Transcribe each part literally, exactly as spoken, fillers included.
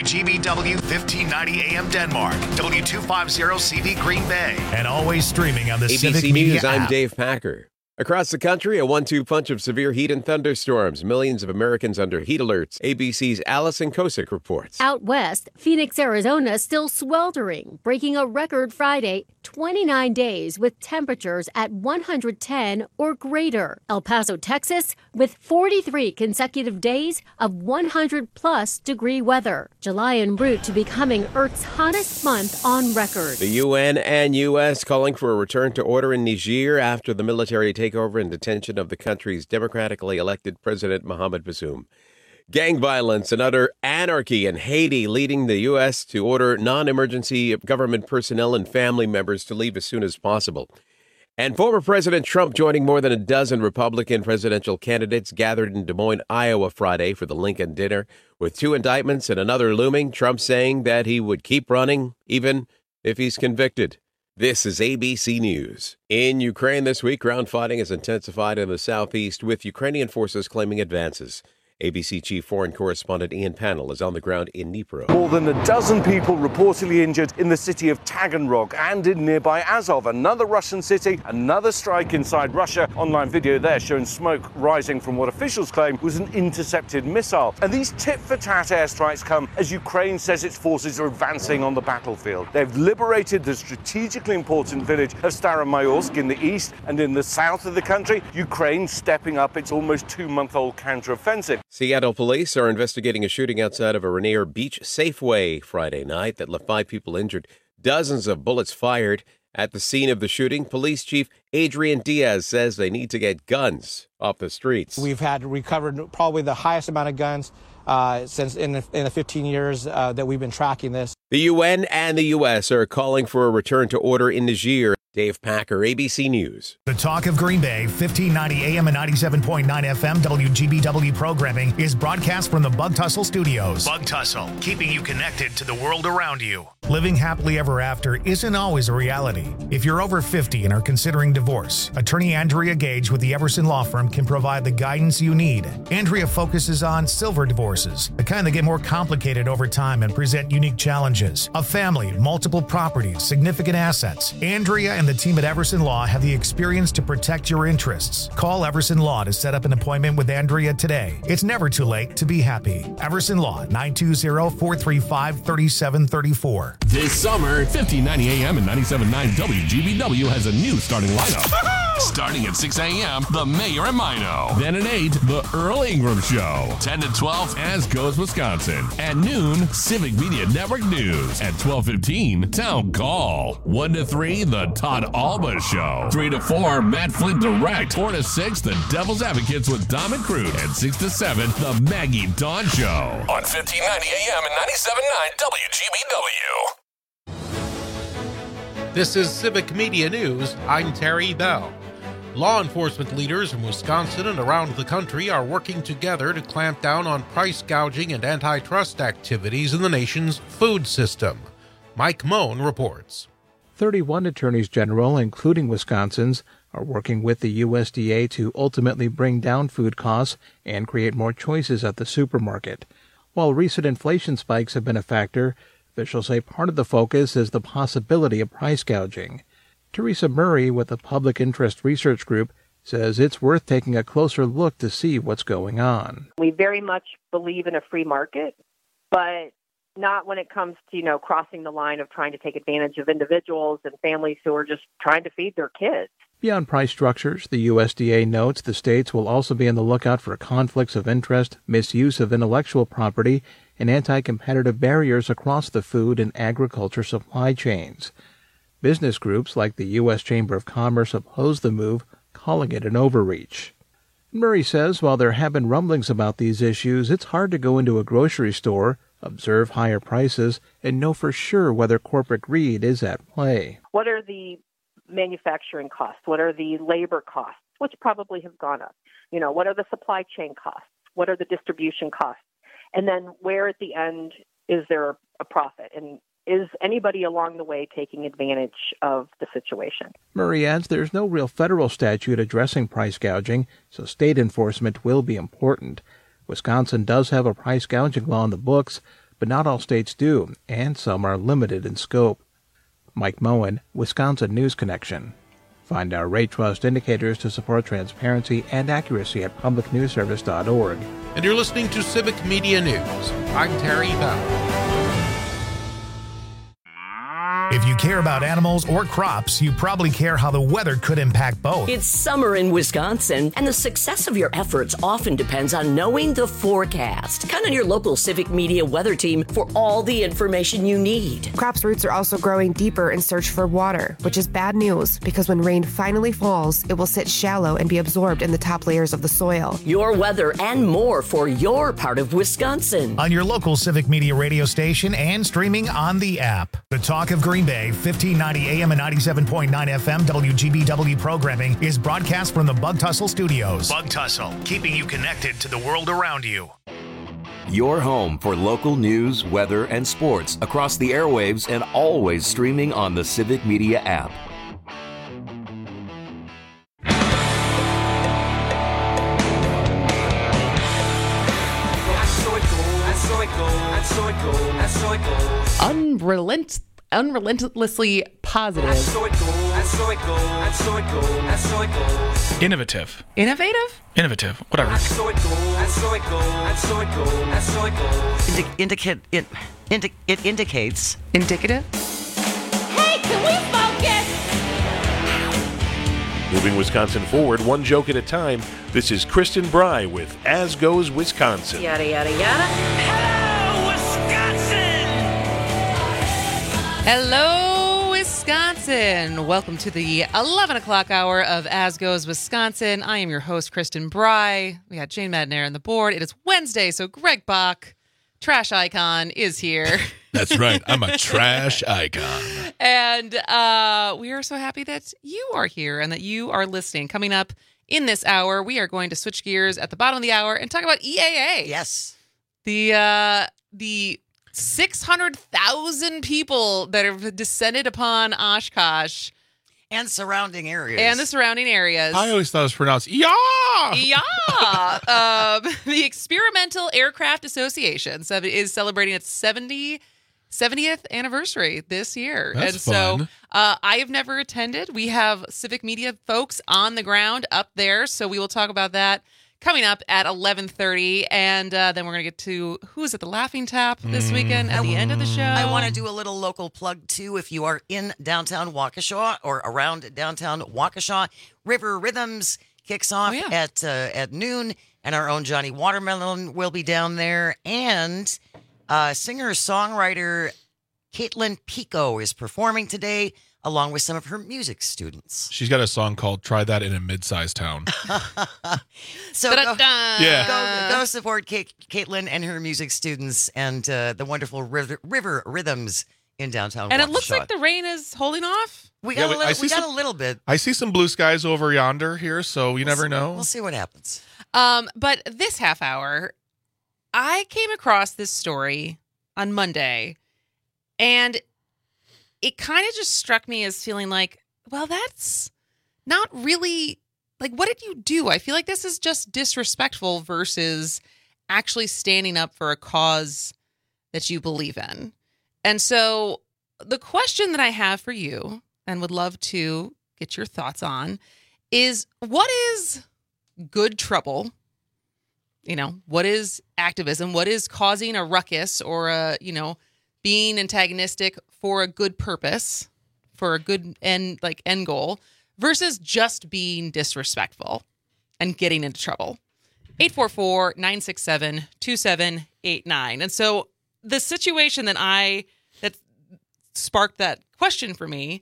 G B W fifteen ninety A M Denmark, W two fifty C V Green Bay, and always streaming on the A B C Civic Media News, I'm app. Dave Packer. Across the country, a one two punch of severe heat and thunderstorms. Millions of Americans under heat alerts. A B C's Allison Kosick reports. Out west, Phoenix, Arizona still sweltering, breaking a record Friday, twenty-nine days with temperatures at one hundred ten or greater. El Paso, Texas, with forty-three consecutive days of one hundred plus degree weather. July en route to becoming Earth's hottest month on record. The U N and U S calling for a return to order in Niger after the military takeover and detention of the country's democratically elected president, Mohamed Bazoum. Gang violence and utter anarchy in Haiti leading the U S to order non-emergency government personnel and family members to leave as soon as possible. And former President Trump joining more than a dozen Republican presidential candidates gathered in Des Moines, Iowa Friday for the Lincoln dinner. With two indictments and another looming, Trump saying that he would keep running even if he's convicted. This is A B C News. In Ukraine this week, ground fighting has intensified in the southeast with Ukrainian forces claiming advances. A B C Chief Foreign Correspondent Ian Pannell is on the ground in Dnipro. More than a dozen people reportedly injured in the city of Taganrog and in nearby Azov, another Russian city, another strike inside Russia. Online video there showing smoke rising from what officials claim was an intercepted missile. And these tit-for-tat airstrikes come as Ukraine says its forces are advancing on the battlefield. They've liberated the strategically important village of Staromayorsk in the east, and in the south of the country, Ukraine stepping up its almost two-month-old counteroffensive. Seattle police are investigating a shooting outside of a Rainier Beach Safeway Friday night that left five people injured. Dozens of bullets fired. At the scene of the shooting, Police Chief Adrian Diaz says they need to get guns off the streets. We've had recovered probably the highest amount of guns uh, since in the, in the fifteen years uh, that we've been tracking this. The U N and the U S are calling for a return to order in Niger. Dave Packer, A B C News. The Talk of Green Bay, fifteen ninety A M and ninety-seven point nine F M W G B W programming is broadcast from the Bug Tussle Studios. Bug Tussle, keeping you connected to the world around you. Living happily ever after isn't always a reality. If you're over fifty and are considering divorce, attorney Andrea Gage with the Everson Law Firm can provide the guidance you need. Andrea focuses on silver divorces, the kind that get more complicated over time and present unique challenges. A family, multiple properties, significant assets. Andrea and the team at Everson Law have the experience to protect your interests. Call Everson Law to set up an appointment with Andrea today. It's never too late to be happy. Everson Law, nine two zero, four three five, three seven three four. This summer, fifteen ninety A M and ninety-seven point nine W G B W has a new starting lineup. Starting at six A M, The Mayor and Mino. Then at eight, The Earl Ingram Show. ten to twelve, As Goes Wisconsin. At noon, Civic Media Network News. At twelve fifteen, Town Call. one to three, The Todd Alba Show. three to four, Matt Flint Direct. four to six, The Devil's Advocates with Dom and Crute. And six to seven, The Maggie Dawn Show. On fifteen ninety A M and ninety-seven point nine W G B W. This is Civic Media News. I'm Terry Bell. Law enforcement leaders in Wisconsin and around the country are working together to clamp down on price gouging and antitrust activities in the nation's food system. Mike Moen reports. thirty-one attorneys general, including Wisconsin's, are working with the U S D A to ultimately bring down food costs and create more choices at the supermarket. While recent inflation spikes have been a factor, officials say part of the focus is the possibility of price gouging. Teresa Murray with the Public Interest Research Group says it's worth taking a closer look to see what's going on. We very much believe in a free market, but not when it comes to, you know, crossing the line of trying to take advantage of individuals and families who are just trying to feed their kids. Beyond price structures, the U S D A notes the states will also be on the lookout for conflicts of interest, misuse of intellectual property, and anti-competitive barriers across the food and agriculture supply chains. Business groups like the U S Chamber of Commerce oppose the move, calling it an overreach. Murray says while there have been rumblings about these issues, it's hard to go into a grocery store, observe higher prices, and know for sure whether corporate greed is at play. What are the manufacturing costs? What are the labor costs, which probably have gone up? You know, what are the supply chain costs? What are the distribution costs? And then where at the end is there a profit? And is anybody along the way taking advantage of the situation? Murray adds there's no real federal statute addressing price gouging, so state enforcement will be important. Wisconsin does have a price gouging law in the books, but not all states do, and some are limited in scope. Mike Moen, Wisconsin News Connection. Find our rate trust indicators to support transparency and accuracy at public news service dot org. And you're listening to Civic Media News. I'm Terry Bell. If you care about animals or crops, you probably care how the weather could impact both. It's summer in Wisconsin, and the success of your efforts often depends on knowing the forecast. Count on your local Civic Media weather team for all the information you need. Crops' roots are also growing deeper in search for water, which is bad news because when rain finally falls, it will sit shallow and be absorbed in the top layers of the soil. Your weather and more for your part of Wisconsin. On your local Civic Media radio station and streaming on the app. The Talk of Green Bay, fifteen ninety A M and ninety-seven point nine F M W G B W programming is broadcast from the Bug Tussle Studios. Bug Tussle, keeping you connected to the world around you. Your home for local news, weather, and sports across the airwaves and always streaming on the Civic Media app. Unrelent, unrelentlessly positive. Innovative. Innovative? Innovative. Whatever. Indi- indicate it. Indi- it indicates. Indicative. Hey, can we focus? Moving Wisconsin forward, one joke at a time. This is Kristen Bry with As Goes Wisconsin. Yada yada yada. Hello, Wisconsin. Welcome to the eleven o'clock hour of As Goes Wisconsin. I am your host, Kristen Bry. We got Jane Madnair on the board. It is Wednesday, so Greg Bach, trash icon, is here. That's right. I'm a trash icon. And uh, we are so happy that you are here and that you are listening. Coming up in this hour, we are going to switch gears at the bottom of the hour and talk about E A A. Yes. The, uh, the... six hundred thousand people that have descended upon Oshkosh. And surrounding areas. And the surrounding areas. I always thought it was pronounced yeah. Yeah. um, the Experimental Aircraft Association is celebrating its seventy, seventieth anniversary this year. That's and fun. so uh, I have never attended. We have Civic Media folks on the ground up there, so we will talk about that coming up at eleven thirty, and uh, then we're going to get to who's at the Laughing Tap this weekend at the end of the show. I want to do a little local plug, too. If you are in downtown Waukesha or around downtown Waukesha, River Rhythms kicks off oh, yeah. at uh, at noon, and our own Johnny Watermelon will be down there. And uh, singer-songwriter Caitlin Pico is performing today, along with some of her music students. She's got a song called Try That in a Mid-Sized Town. so go, yeah. go, go support Kate, Caitlin and her music students and uh, the wonderful river, river Rhythms in downtown And Waukesha. it looks like the rain is holding off. We got, Yeah, a, we- I little, see we got some- a little bit. I see some blue skies over yonder here, so you We'll never see- know. We'll see what happens. Um, but this half hour, I came across this story on Monday, and it kind of just struck me as feeling like, well, that's not really, like, what did you do? I feel like this is just disrespectful versus actually standing up for a cause that you believe in. And so the question that I have for you, and would love to get your thoughts on, is what is good trouble? You know, what is activism? What is causing a ruckus or a, you know, being antagonistic for a good purpose, for a good end, like end goal, versus just being disrespectful and getting into trouble? eight four four, nine six seven, two seven eight nine. And so the situation that I, that sparked that question for me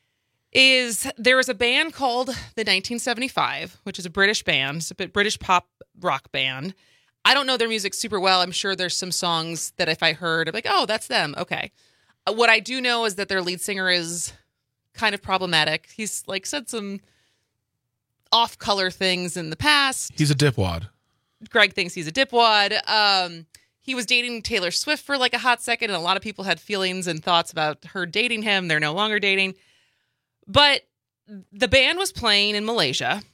is there was a band called the nineteen seventy-five, which is a British band, a British pop rock band. I don't know their music super well. I'm sure there's some songs that if I heard, I'm like, oh, that's them. Okay. Uh, what I do know is that their lead singer is kind of problematic. He's like said some off-color things in the past. He's a dipwad. Greg thinks he's a dipwad. Um, he was dating Taylor Swift for like a hot second, and a lot of people had feelings and thoughts about her dating him. They're no longer dating. But the band was playing in Malaysia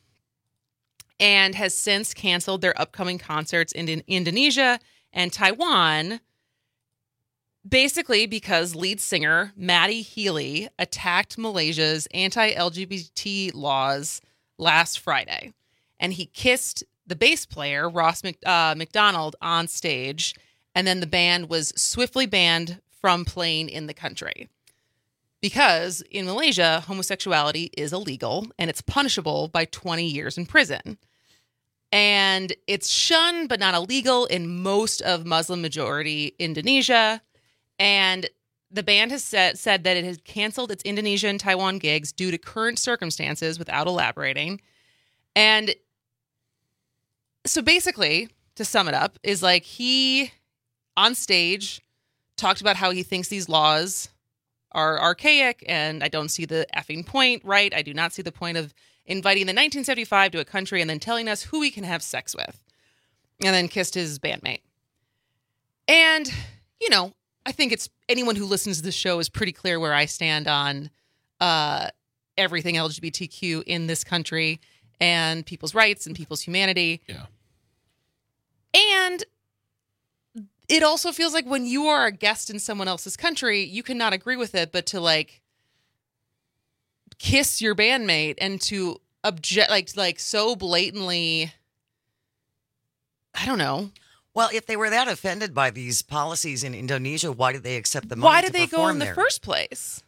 and has since canceled their upcoming concerts in, in Indonesia and Taiwan basically because lead singer Maddie Healy attacked Malaysia's anti-L G B T laws last Friday, and he kissed the bass player Ross Mc, uh, McDonald on stage, and then the band was swiftly banned from playing in the country. Because in Malaysia, homosexuality is illegal and it's punishable by twenty years in prison. And it's shunned but not illegal in most of Muslim majority Indonesia. And the band has said, said that it has canceled its Indonesia and Taiwan gigs due to current circumstances without elaborating. And so basically, to sum it up, is like he on stage talked about how he thinks these laws are archaic and I don't see the effing point, right? I do not see the point of inviting the nineteen seventy-five to a country and then telling us who we can have sex with, and then kissed his bandmate. And, you know, I think it's anyone who listens to this show is pretty clear where I stand on uh, everything L G B T Q in this country and people's rights and people's humanity. Yeah. And it also feels like when you are a guest in someone else's country, you cannot agree with it, but to like kiss your bandmate and to object, like, like so blatantly, I don't know. Well, if they were that offended by these policies in Indonesia, why did they accept the money? Why to did they go in there? the first place?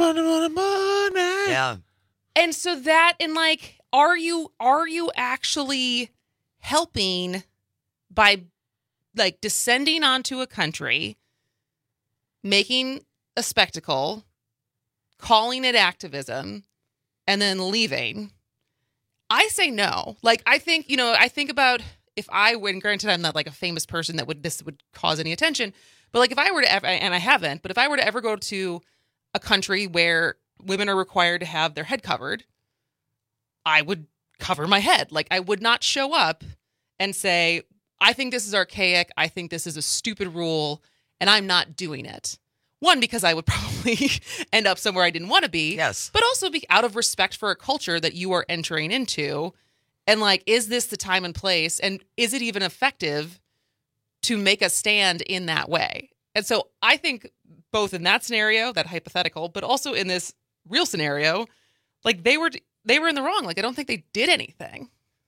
Yeah. And so that, and like, are you, are you actually helping by like descending onto a country, making a spectacle, calling it activism, and then leaving? I say no. Like, I think, you know, I think about if I were, and granted I'm not like a famous person that would, this would cause any attention, but like if I were to ever, and I haven't, but if I were to ever go to a country where women are required to have their head covered, I would cover my head. Like, I would not show up and say, I think this is archaic. I think this is a stupid rule, and I'm not doing it. One, because I would probably end up somewhere I didn't want to be. Yes. But also be out of respect for a culture that you are entering into. And like, is this the time and place? And is it even effective to make a stand in that way? And so I think both in that scenario, that hypothetical, but also in this real scenario, like they were they were in the wrong. Like, I don't think they did anything.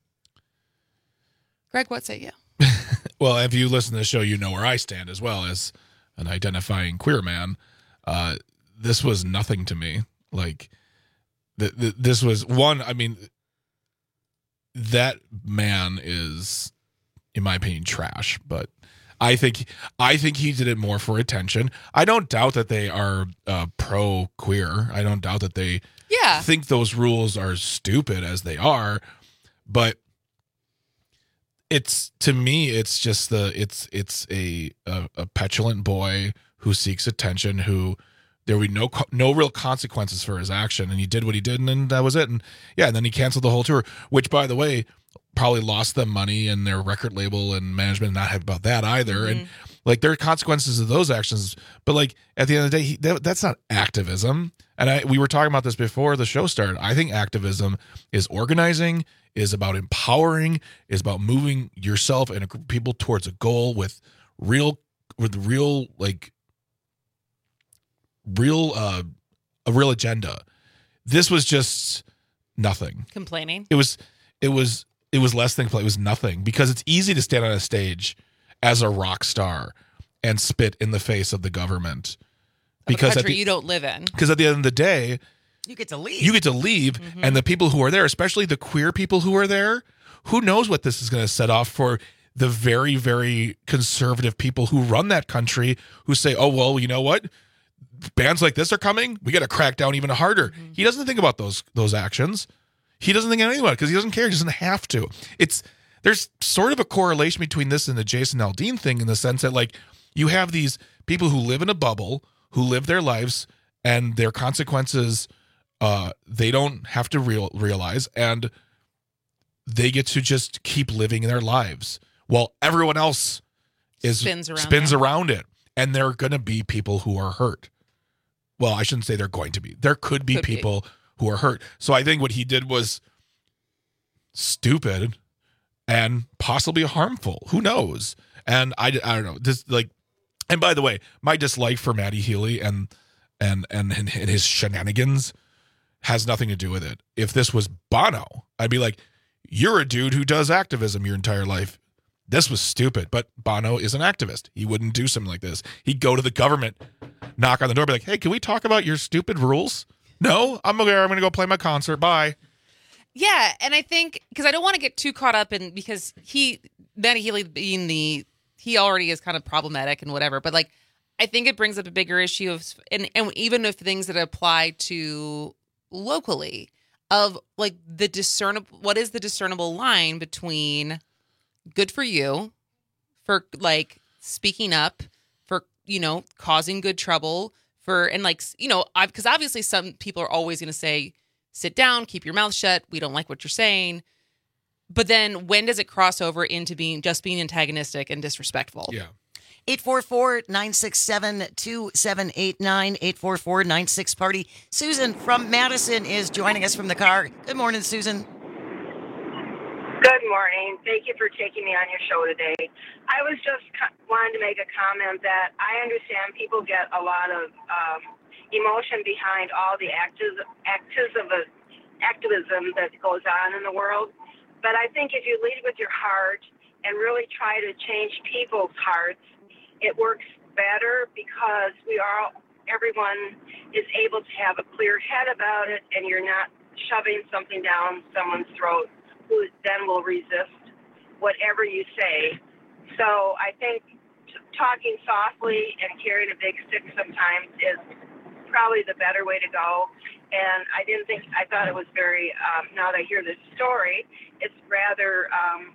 Greg, what say you? Well, if you listen to the show, you know where I stand as well as an identifying queer man. Uh, this was nothing to me. Like, th- th- this was one, I mean, that man is, in my opinion, trash. But I think I think he did it more for attention. I don't doubt that they are uh, pro-queer. I don't doubt that they yeah. think those rules are stupid as they are. But it's, to me, it's just the it's it's a, a a petulant boy who seeks attention, who there would be no no real consequences for his action, and he did what he did, and then that was it. And yeah, and then he canceled the whole tour, which, by the way, probably lost them money, and their record label and management not happy about that either. Mm-hmm. And like, there are consequences of those actions, but like at the end of the day, he, that, that's not activism. And I we were talking about this before the show started. I think activism is organizing, is about empowering, is about moving yourself and a group of people towards a goal with real, with real, like, real, uh, a real agenda. This was just nothing. Complaining. It was, it was, it was less than play. It was nothing, because it's easy to stand on a stage as a rock star and spit in the face of the government. Because a country the, you don't live in. Because at the end of the day, you get to leave. You get to leave, mm-hmm. and the people who are there, especially the queer people who are there, who knows what this is going to set off for the very, very conservative people who run that country, who say, oh, well, you know what? Bands like this are coming. We got to crack down even harder. Mm-hmm. He doesn't think about those those actions. He doesn't think anything about it because he doesn't care. He doesn't have to. It's there's sort of a correlation between this and the Jason Aldean thing, in the sense that, like, you have these people who live in a bubble, who live their lives, and their consequences uh, they don't have to real, realize, and they get to just keep living their lives while everyone else is spins around, spins around it. And there are going to be people who are hurt. Well, I shouldn't say they're going to be. There could be could people be. who are hurt. So I think what he did was stupid and possibly harmful. Who knows? And I, I don't know. This, like, And by the way, my dislike for Matty Healy and and and and his shenanigans has nothing to do with it. If this was Bono, I'd be like, you're a dude who does activism your entire life. This was stupid. But Bono is an activist. He wouldn't do something like this. He'd go to the government, knock on the door, be like, hey, can we talk about your stupid rules? No, I'm okay. I'm going to go play my concert. Bye. Yeah, and I think, because I don't want to get too caught up in, because he, Matty Healy being the, he already is kind of problematic and whatever, but like, I think it brings up a bigger issue of, and, and even if things that apply to locally, of like the discernible, what is the discernible line between good for you, for like speaking up, for, you know, causing good trouble, for, and like, you know, I've, because obviously some people are always going to say, sit down, keep your mouth shut, we don't like what you're saying. But then when does it cross over into being just being antagonistic and disrespectful? Yeah. eight four four, nine six seven, two seven eight nine, eight four four, nine six party. Susan from Madison is joining us from the car. Good morning, Susan. Good morning. Thank you for taking me on your show today. I was just co- wanting to make a comment that I understand people get a lot of um, emotion behind all the activ- activism, activism that goes on in the world. But I think if you lead with your heart and really try to change people's hearts, it works better because we are, everyone is able to have a clear head about it, and you're not shoving something down someone's throat who then will resist whatever you say. So I think t- talking softly and carrying a big stick sometimes is probably the better way to go. And I didn't think, I thought it was very, um, now that I hear this story, it's rather um,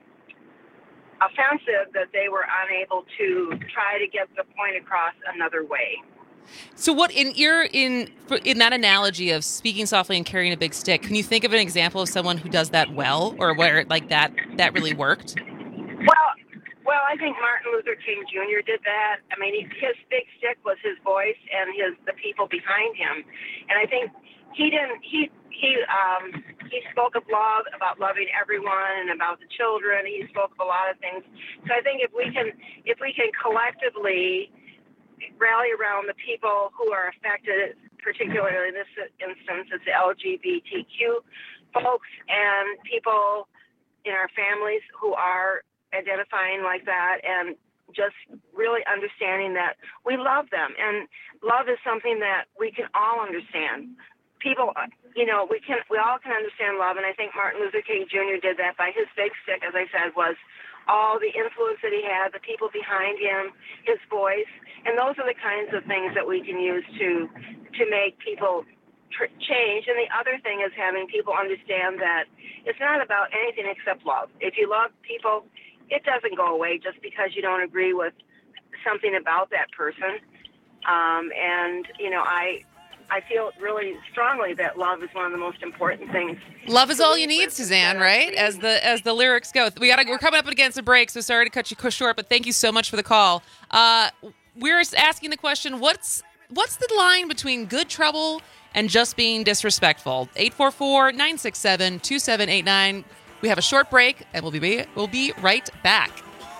offensive that they were unable to try to get the point across another way. So what in your in in that analogy of speaking softly and carrying a big stick, can you think of an example of someone who does that well, or where like that that really worked? Well, well, I think Martin Luther King Junior did that. I mean, he, his big stick was his voice and his the people behind him, and I think he didn't he he um, he spoke of love, about loving everyone, and about the children. He spoke of a lot of things. So I think if we can if we can collectively rally around the people who are affected, particularly in this instance, it's the L G B T Q folks and people in our families who are identifying like that, and just really understanding that we love them. And love is something that we can all understand. People, you know, we can, we all can understand love, and I think Martin Luther King Junior did that by his big stick, as I said, was all the influence that he had, the people behind him, his voice, and those are the kinds of things that we can use to to make people tr- change. And the other thing is having people understand that it's not about anything except love. If you love people, it doesn't go away just because you don't agree with something about that person. Um, and, you know, I... I feel really strongly that love is one of the most important things. Love is all you need, Suzanne, right? As the as the lyrics go. We gotta, we're coming up against a break, so sorry to cut you short, but thank you so much for the call. Uh, we're asking the question, what's what's the line between good trouble and just being disrespectful? eight four four, nine six seven, two seven eight nine. We have a short break, and we'll be we'll be right back.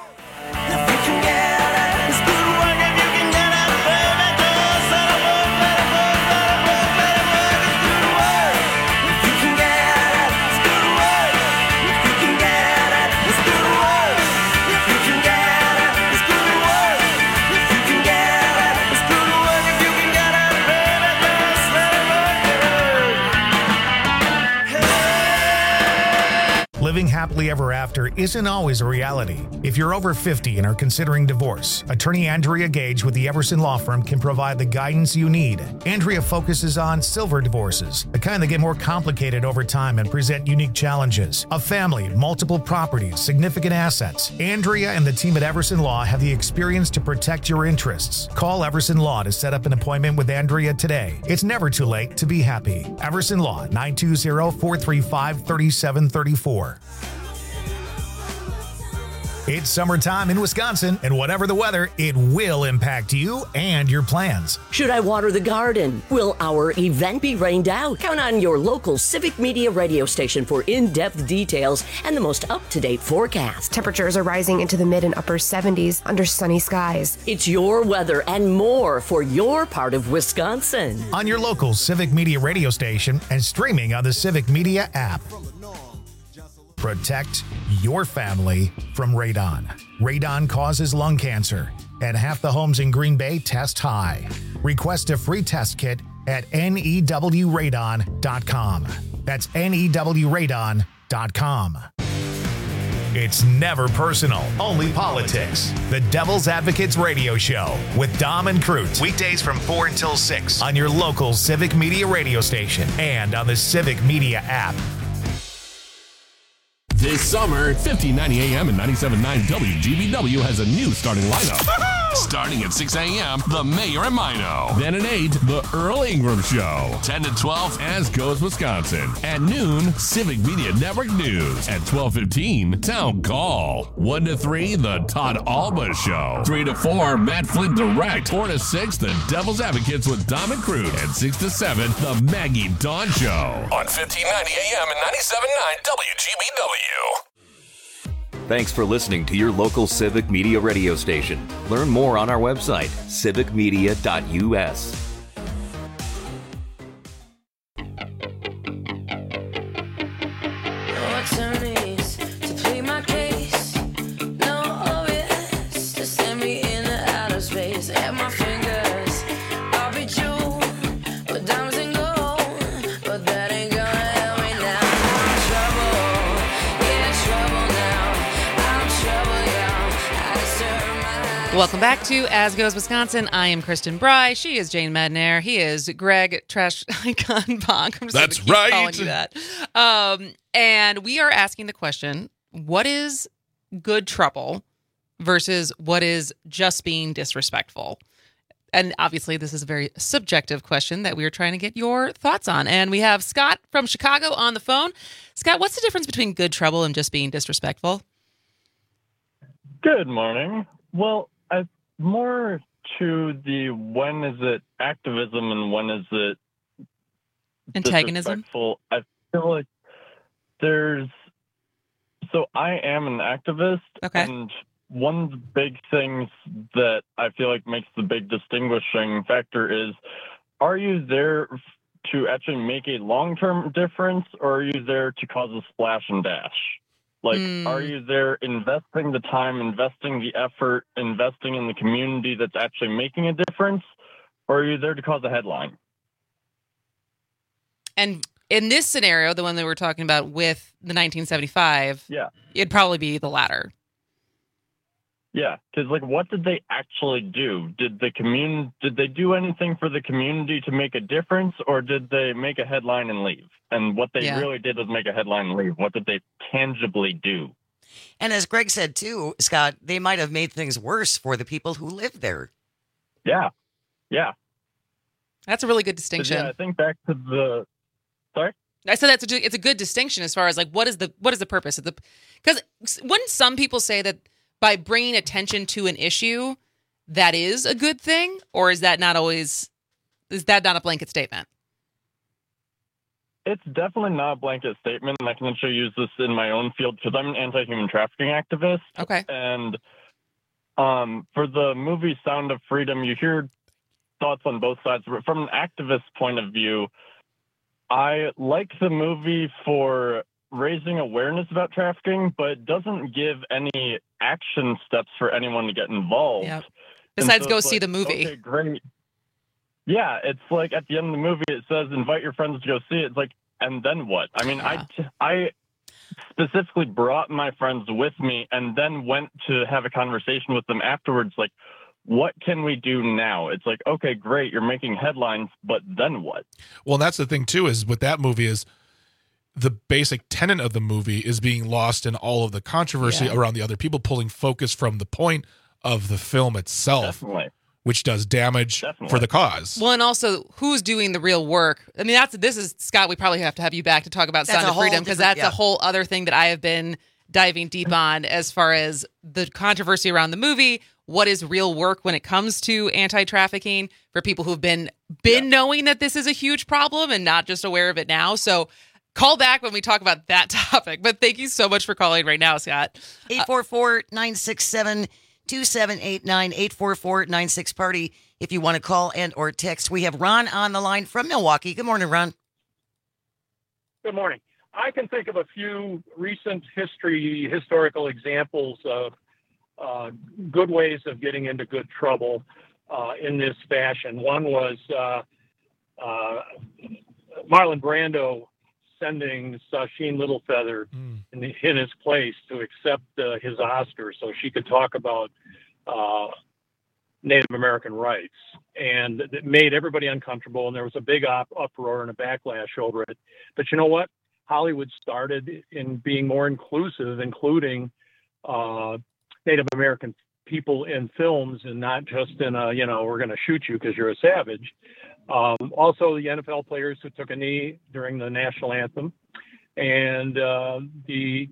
Living happily ever after isn't always a reality. If you're over fifty and are considering divorce, attorney Andrea Gage with the Everson Law Firm can provide the guidance you need. Andrea focuses on silver divorces, the kind that get more complicated over time and present unique challenges. A family, multiple properties, significant assets. Andrea and the team at Everson Law have the experience to protect your interests. Call Everson Law to set up an appointment with Andrea today. It's never too late to be happy. Everson Law, nine two zero, four three five, three seven three four. It's summertime in Wisconsin, and whatever the weather, it will impact you and your plans. Should I water the garden? Will our event be rained out? Count on your local Civic Media radio station for in-depth details and the most up-to-date forecast. Temperatures are rising into the mid and upper seventies under sunny skies. It's your weather and more for your part of Wisconsin. On your local Civic Media radio station and streaming on the Civic Media app. Protect your family from radon. Radon causes lung cancer, and half the homes in Green Bay test high. Request a free test kit at N E W radon dot com. That's N E W radon dot com. It's never personal, only politics. The Devil's Advocates Radio Show with Dom and Crute. Weekdays from four until six on your local Civic Media radio station and on the Civic Media app. This summer, fifteen ninety A M and ninety-seven point nine W G B W has a new starting lineup. Starting at six A M, The Mayor and Mino. Then at eight, The Earl Ingram Show. ten to twelve, As Goes Wisconsin. At noon, Civic Media Network News. At twelve fifteen, Town Call. one to three, The Todd Alba Show. three to four, Matt Flint Direct. four to six, The Devil's Advocates with Dom and Crute. And six to seven, The Maggie Dawn Show. On fifteen ninety A M and ninety-seven point nine W G B W. Thanks for listening to your local Civic Media radio station. Learn more on our website, civic media dot U S. Welcome back to As Goes Wisconsin. I am Kristen Bry. She is Jane Madnair. He is Greg Trash Icon Bonk. I'm just That's gonna keep right. calling you that. Um, and we are asking the question, what is good trouble versus what is just being disrespectful? And obviously, this is a very subjective question that we are trying to get your thoughts on. And we have Scott from Chicago on the phone. Scott, what's the difference between good trouble and just being disrespectful? Good morning. Well, I more to the when is it activism and when is it antagonism? Disrespectful. I feel like there's so I am an activist, okay. And one of the big things that I feel like makes the big distinguishing factor is: are you there to actually make a long-term difference, or are you there to cause a splash and dash? Like, mm. are you there investing the time, investing the effort, investing in the community that's actually making a difference, or are you there to cause a headline? And in this scenario, the one that we're talking about with the nineteen seventy-five, yeah, it'd probably be the latter. Yeah, because like, what did they actually do? Did the commun- Did they do anything for the community to make a difference, or did they make a headline and leave? And what they yeah. really did was make a headline and leave. What did they tangibly do? And as Greg said too, Scott, they might have made things worse for the people who live there. Yeah, yeah, that's a really good distinction. Yeah, I think back to the. Sorry. I said that's a, it's a good distinction as far as like what is the what is the purpose of the because wouldn't some people say that by bringing attention to an issue, that is a good thing? Or is that not always, is that not a blanket statement? It's definitely not a blanket statement. And I can actually use this in my own field because I'm an anti-human trafficking activist. Okay. And um, for the movie Sound of Freedom, you hear thoughts on both sides. But from an activist point of view, I like the movie for raising awareness about trafficking, but it doesn't give any action steps for anyone to get involved. Yep. Besides so go like, see the movie. Okay, great. Yeah, it's like at the end of the movie, it says, invite your friends to go see it. It's like, and then what? I mean, yeah. I, I specifically brought my friends with me and then went to have a conversation with them afterwards. Like, what can we do now? It's like, okay, great. You're making headlines, but then what? Well, that's the thing too, is with that movie is the basic tenet of the movie is being lost in all of the controversy yeah. around the other people, pulling focus from the point of the film itself, Definitely. which does damage Definitely. for the cause. Well, and also who's doing the real work. I mean, that's this is Scott. We probably have to have you back to talk about That's Sound of Freedom because that's yeah. a whole other thing that I have been diving deep on as far as the controversy around the movie. What is real work when it comes to anti-trafficking for people who've been been yeah. knowing that this is a huge problem and not just aware of it now. So call back when we talk about that topic. But thank you so much for calling right now, Scott. eight four four, nine six seven, two seven eight nine, eight four four, nine six party if you want to call and or text. We have Ron on the line from Milwaukee. Good morning, Ron. Good morning. I can think of a few recent history, historical examples of uh, good ways of getting into good trouble uh, in this fashion. One was uh, uh, Marlon Brando sending Sacheen Littlefeather mm. in, the, in his place to accept uh, his Oscar so she could talk about uh, Native American rights. And it made everybody uncomfortable, and there was a big op- uproar and a backlash over it. But you know what? Hollywood started in being more inclusive, including uh, Native American people in films and not just in a, you know, we're going to shoot you because you're a savage. Um, also, the N F L players who took a knee during the national anthem, and uh, the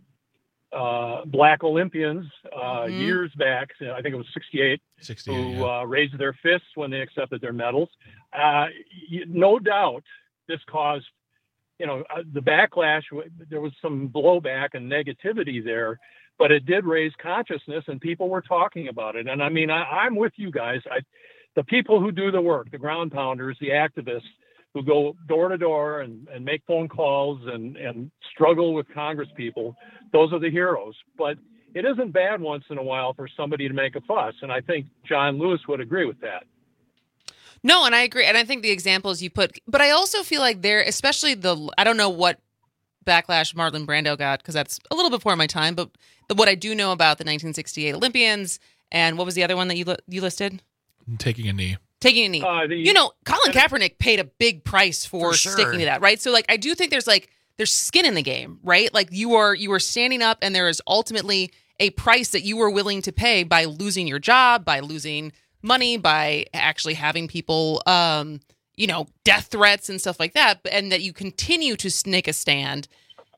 uh, Black Olympians uh, mm-hmm. years back, I think it was sixty-eight, sixty-eight who yeah. uh, raised their fists when they accepted their medals. Uh, no doubt this caused, you know, uh, the backlash. There was some blowback and negativity there, but it did raise consciousness and people were talking about it. And I mean, I, I'm with you guys. I, the people who do the work, the ground pounders, the activists who go door to door and, and make phone calls and, and struggle with Congress people, those are the heroes. But it isn't bad once in a while for somebody to make a fuss. And I think John Lewis would agree with that. No, and I agree. And I think the examples you put, but I also feel like there, especially the, I don't know what backlash Marlon Brando got, because that's a little before my time, but the, what I do know about the nineteen sixty-eight Olympians, and what was the other one that you li- you listed? Taking a knee. Taking a knee. Uh, the, you know, Colin Kaepernick paid a big price for, for sure. sticking to that, right? So, like, I do think there's, like, there's skin in the game, right? Like, you are you are standing up, and there is ultimately a price that you were willing to pay by losing your job, by losing money, by actually having people, um, you know, death threats and stuff like that, and that you continue to make a stand.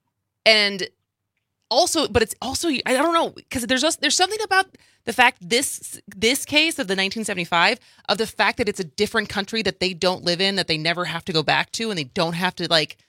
And also, but it's also, I don't know, because there's just, there's something about the fact this this case of the nineteen seventy-five, of the fact that it's a different country that they don't live in, that they never have to go back to, and they don't have to, like,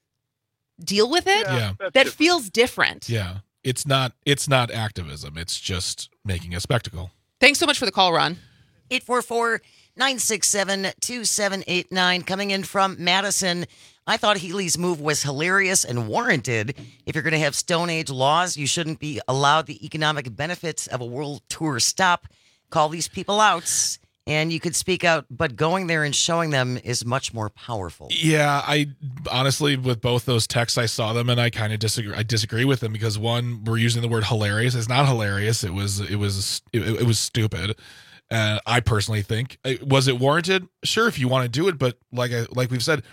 deal with it. Yeah, that different. feels different. Yeah, it's not it's not activism. It's just making a spectacle. Thanks so much for the call, Ron. eight four four, nine six seven, two seven eight nine coming in from Madison. I thought Healy's move was hilarious and warranted. If you're going to have Stone Age laws, you shouldn't be allowed the economic benefits of a world tour stop. Call these people out, and you could speak out, but going there and showing them is much more powerful. Yeah, I honestly, with both those texts, I saw them, and I kind of disagree. I disagree with them because, one, we're using the word hilarious. It's not hilarious. It was, it was, it, it was stupid. And I personally think, was it warranted? Sure, if you want to do it, but like I, like we've said,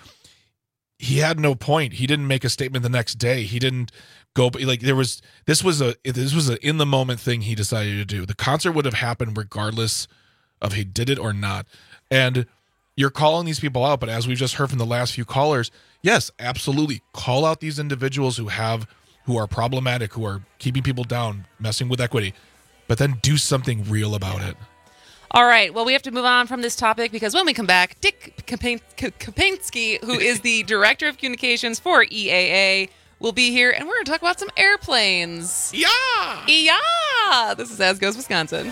he had no point. He didn't make a statement the next day. He didn't go, like there was, this was a, this was an in the moment thing he decided to do. The concert would have happened regardless of he did it or not. And you're calling these people out, but as we've just heard from the last few callers, yes, absolutely. Call out these individuals who have, who are problematic, who are keeping people down, messing with equity, but then do something real about it. All right. Well, we have to move on from this topic because when we come back, Dick Kapinski, who is the Director of Communications for E A A, will be here, and we're going to talk about some airplanes. Yeah! Yeah! This is As Goes Wisconsin.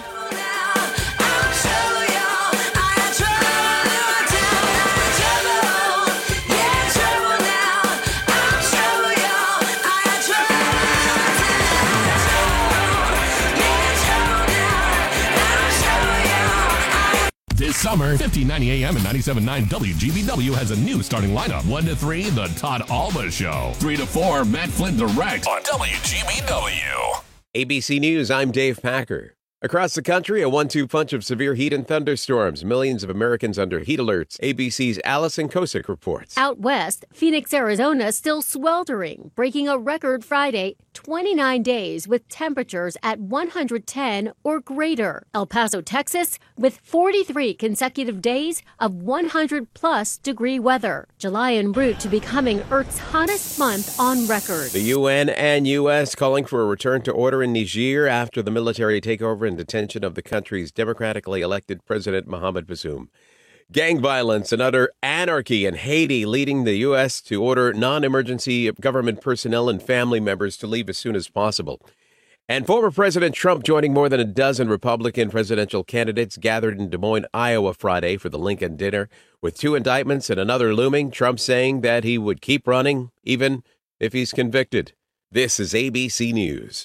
This summer, fifteen ninety A M and ninety-seven point nine W G B W has a new starting lineup. one to three, The Todd Alba Show. three to four, Matt Flint Direct on W G B W. A B C News, I'm Dave Packer. Across the country, a one two punch of severe heat and thunderstorms. Millions of Americans under heat alerts. A B C's Allison Kosick reports. Out west, Phoenix, Arizona still sweltering, breaking a record Friday, twenty-nine days with temperatures at one hundred ten or greater. El Paso, Texas, with forty-three consecutive days of one hundred plus degree weather. July en route to becoming Earth's hottest month on record. The U N and U S calling for a return to order in Niger after the military takeover and detention of the country's democratically elected President Mohamed Bazoum. Gang violence and utter anarchy in Haiti leading the U S to order non-emergency government personnel and family members to leave as soon as possible. And former President Trump joining more than a dozen Republican presidential candidates gathered in Des Moines, Iowa Friday for the Lincoln dinner. With two indictments and another looming, Trump saying that he would keep running even if he's convicted. This is A B C News.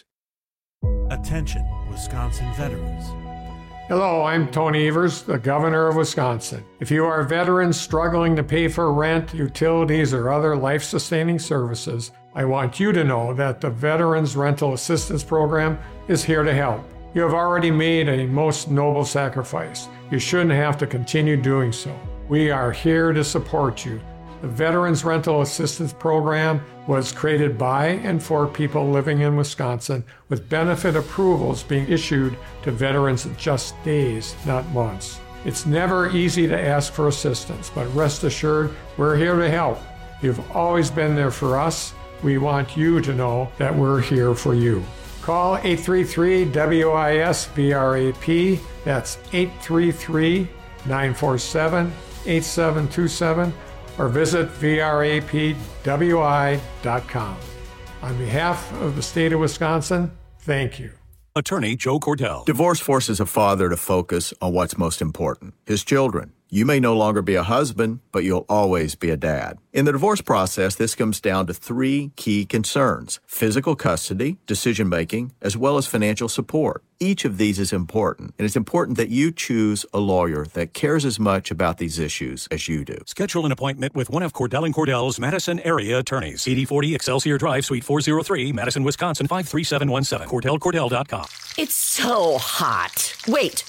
Attention, Wisconsin veterans. Hello, I'm Tony Evers, the governor of Wisconsin. If you are a veteran struggling to pay for rent, utilities, or other life-sustaining services, I want you to know that the Veterans Rental Assistance Program is here to help. You have already made a most noble sacrifice. You shouldn't have to continue doing so. We are here to support you. The Veterans Rental Assistance Program was created by and for people living in Wisconsin, with benefit approvals being issued to veterans in just days, not months. It's never easy to ask for assistance, but rest assured, we're here to help. You've always been there for us. We want you to know that we're here for you. Call eight three three W I S V R A P. That's eight three three, nine four seven, eight seven two seven. or visit V R A P W I dot com. On behalf of the state of Wisconsin, thank you. Attorney Joe Cordell. Divorce forces a father to focus on what's most important, his children. You may no longer be a husband, but you'll always be a dad. In the divorce process, this comes down to three key concerns: physical custody, decision-making, as well as financial support. Each of these is important, and it's important that you choose a lawyer that cares as much about these issues as you do. Schedule an appointment with one of Cordell and Cordell's Madison area attorneys. eighty forty Excelsior Drive, Suite four oh three, Madison, Wisconsin, five three seven one seven. Cordell Cordell dot com. It's so hot. Wait.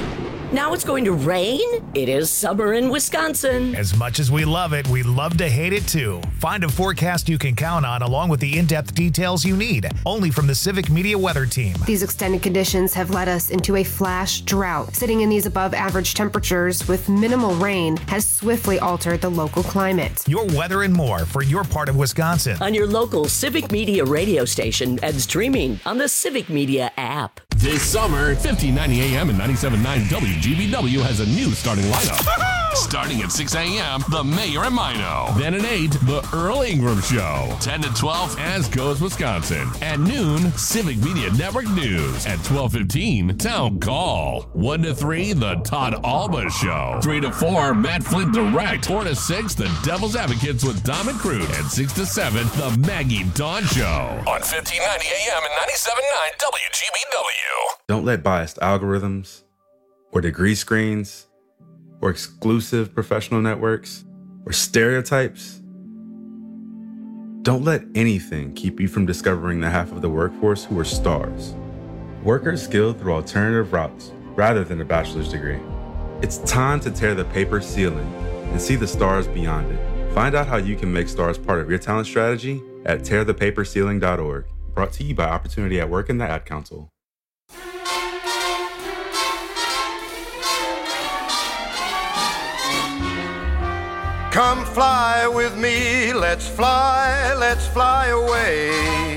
Now it's going to rain? It is summer in Wisconsin. As much as we love it, we love to hate it too. Find a forecast you can count on along with the in-depth details you need, only from the Civic Media Weather Team. These extended conditions have led us into a flash drought. Sitting in these above average temperatures with minimal rain has swiftly altered the local climate. Your weather and more for your part of Wisconsin. On your local Civic Media radio station and streaming on the Civic Media app. This summer, fifteen ninety A M and ninety-seven point nine W G B W has a new starting lineup. Starting at six A M, The Mayor and Mino. Then at eight, The Earl Ingram Show. ten to twelve, As Goes Wisconsin. At noon, Civic Media Network News. At twelve fifteen, Town Call. one to three, The Todd Alba Show. three to four, Matt Flint Direct. four to six, The Devil's Advocates with Dom and Crude. And six to seven, The Maggie Dawn Show. On fifteen ninety A M and ninety-seven point nine W G B W. Don't let biased algorithms or degree screens or exclusive professional networks or stereotypes, don't let anything keep you from discovering the half of the workforce who are stars. Workers skilled through alternative routes rather than a bachelor's degree. It's time to tear the paper ceiling and see the stars beyond it. Find out how you can make stars part of your talent strategy at tear the paper ceiling dot org. Brought to you by Opportunity at Work and the Ad Council. Come fly with me, let's fly, let's fly away.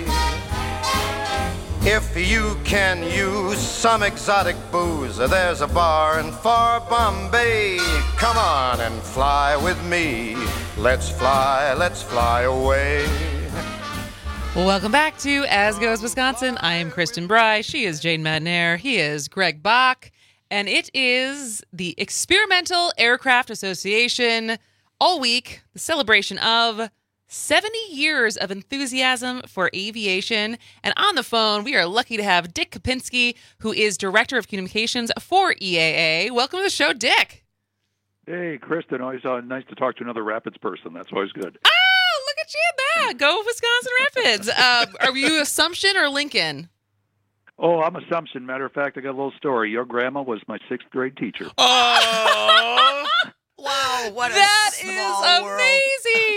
If you can use some exotic booze, there's a bar in far Bombay. Come on and fly with me, let's fly, let's fly away. Well, welcome back to As Goes Wisconsin. I am Kristen Bry. She is Jane Madnair. He is Greg Bach. And it is the Experimental Aircraft Association. All week, the celebration of seventy years of enthusiasm for aviation. And on the phone, we are lucky to have Dick Kopinski, who is Director of Communications for E A A. Welcome to the show, Dick. Hey, Kristen. Always uh, nice to talk to another Rapids person. That's always good. Oh, look at you at that. Go Wisconsin Rapids. Uh, are you Assumption or Lincoln? Oh, I'm Assumption. Matter of fact, I got a little story. Your grandma was my sixth grade teacher. Oh! Wow, what that a small is amazing.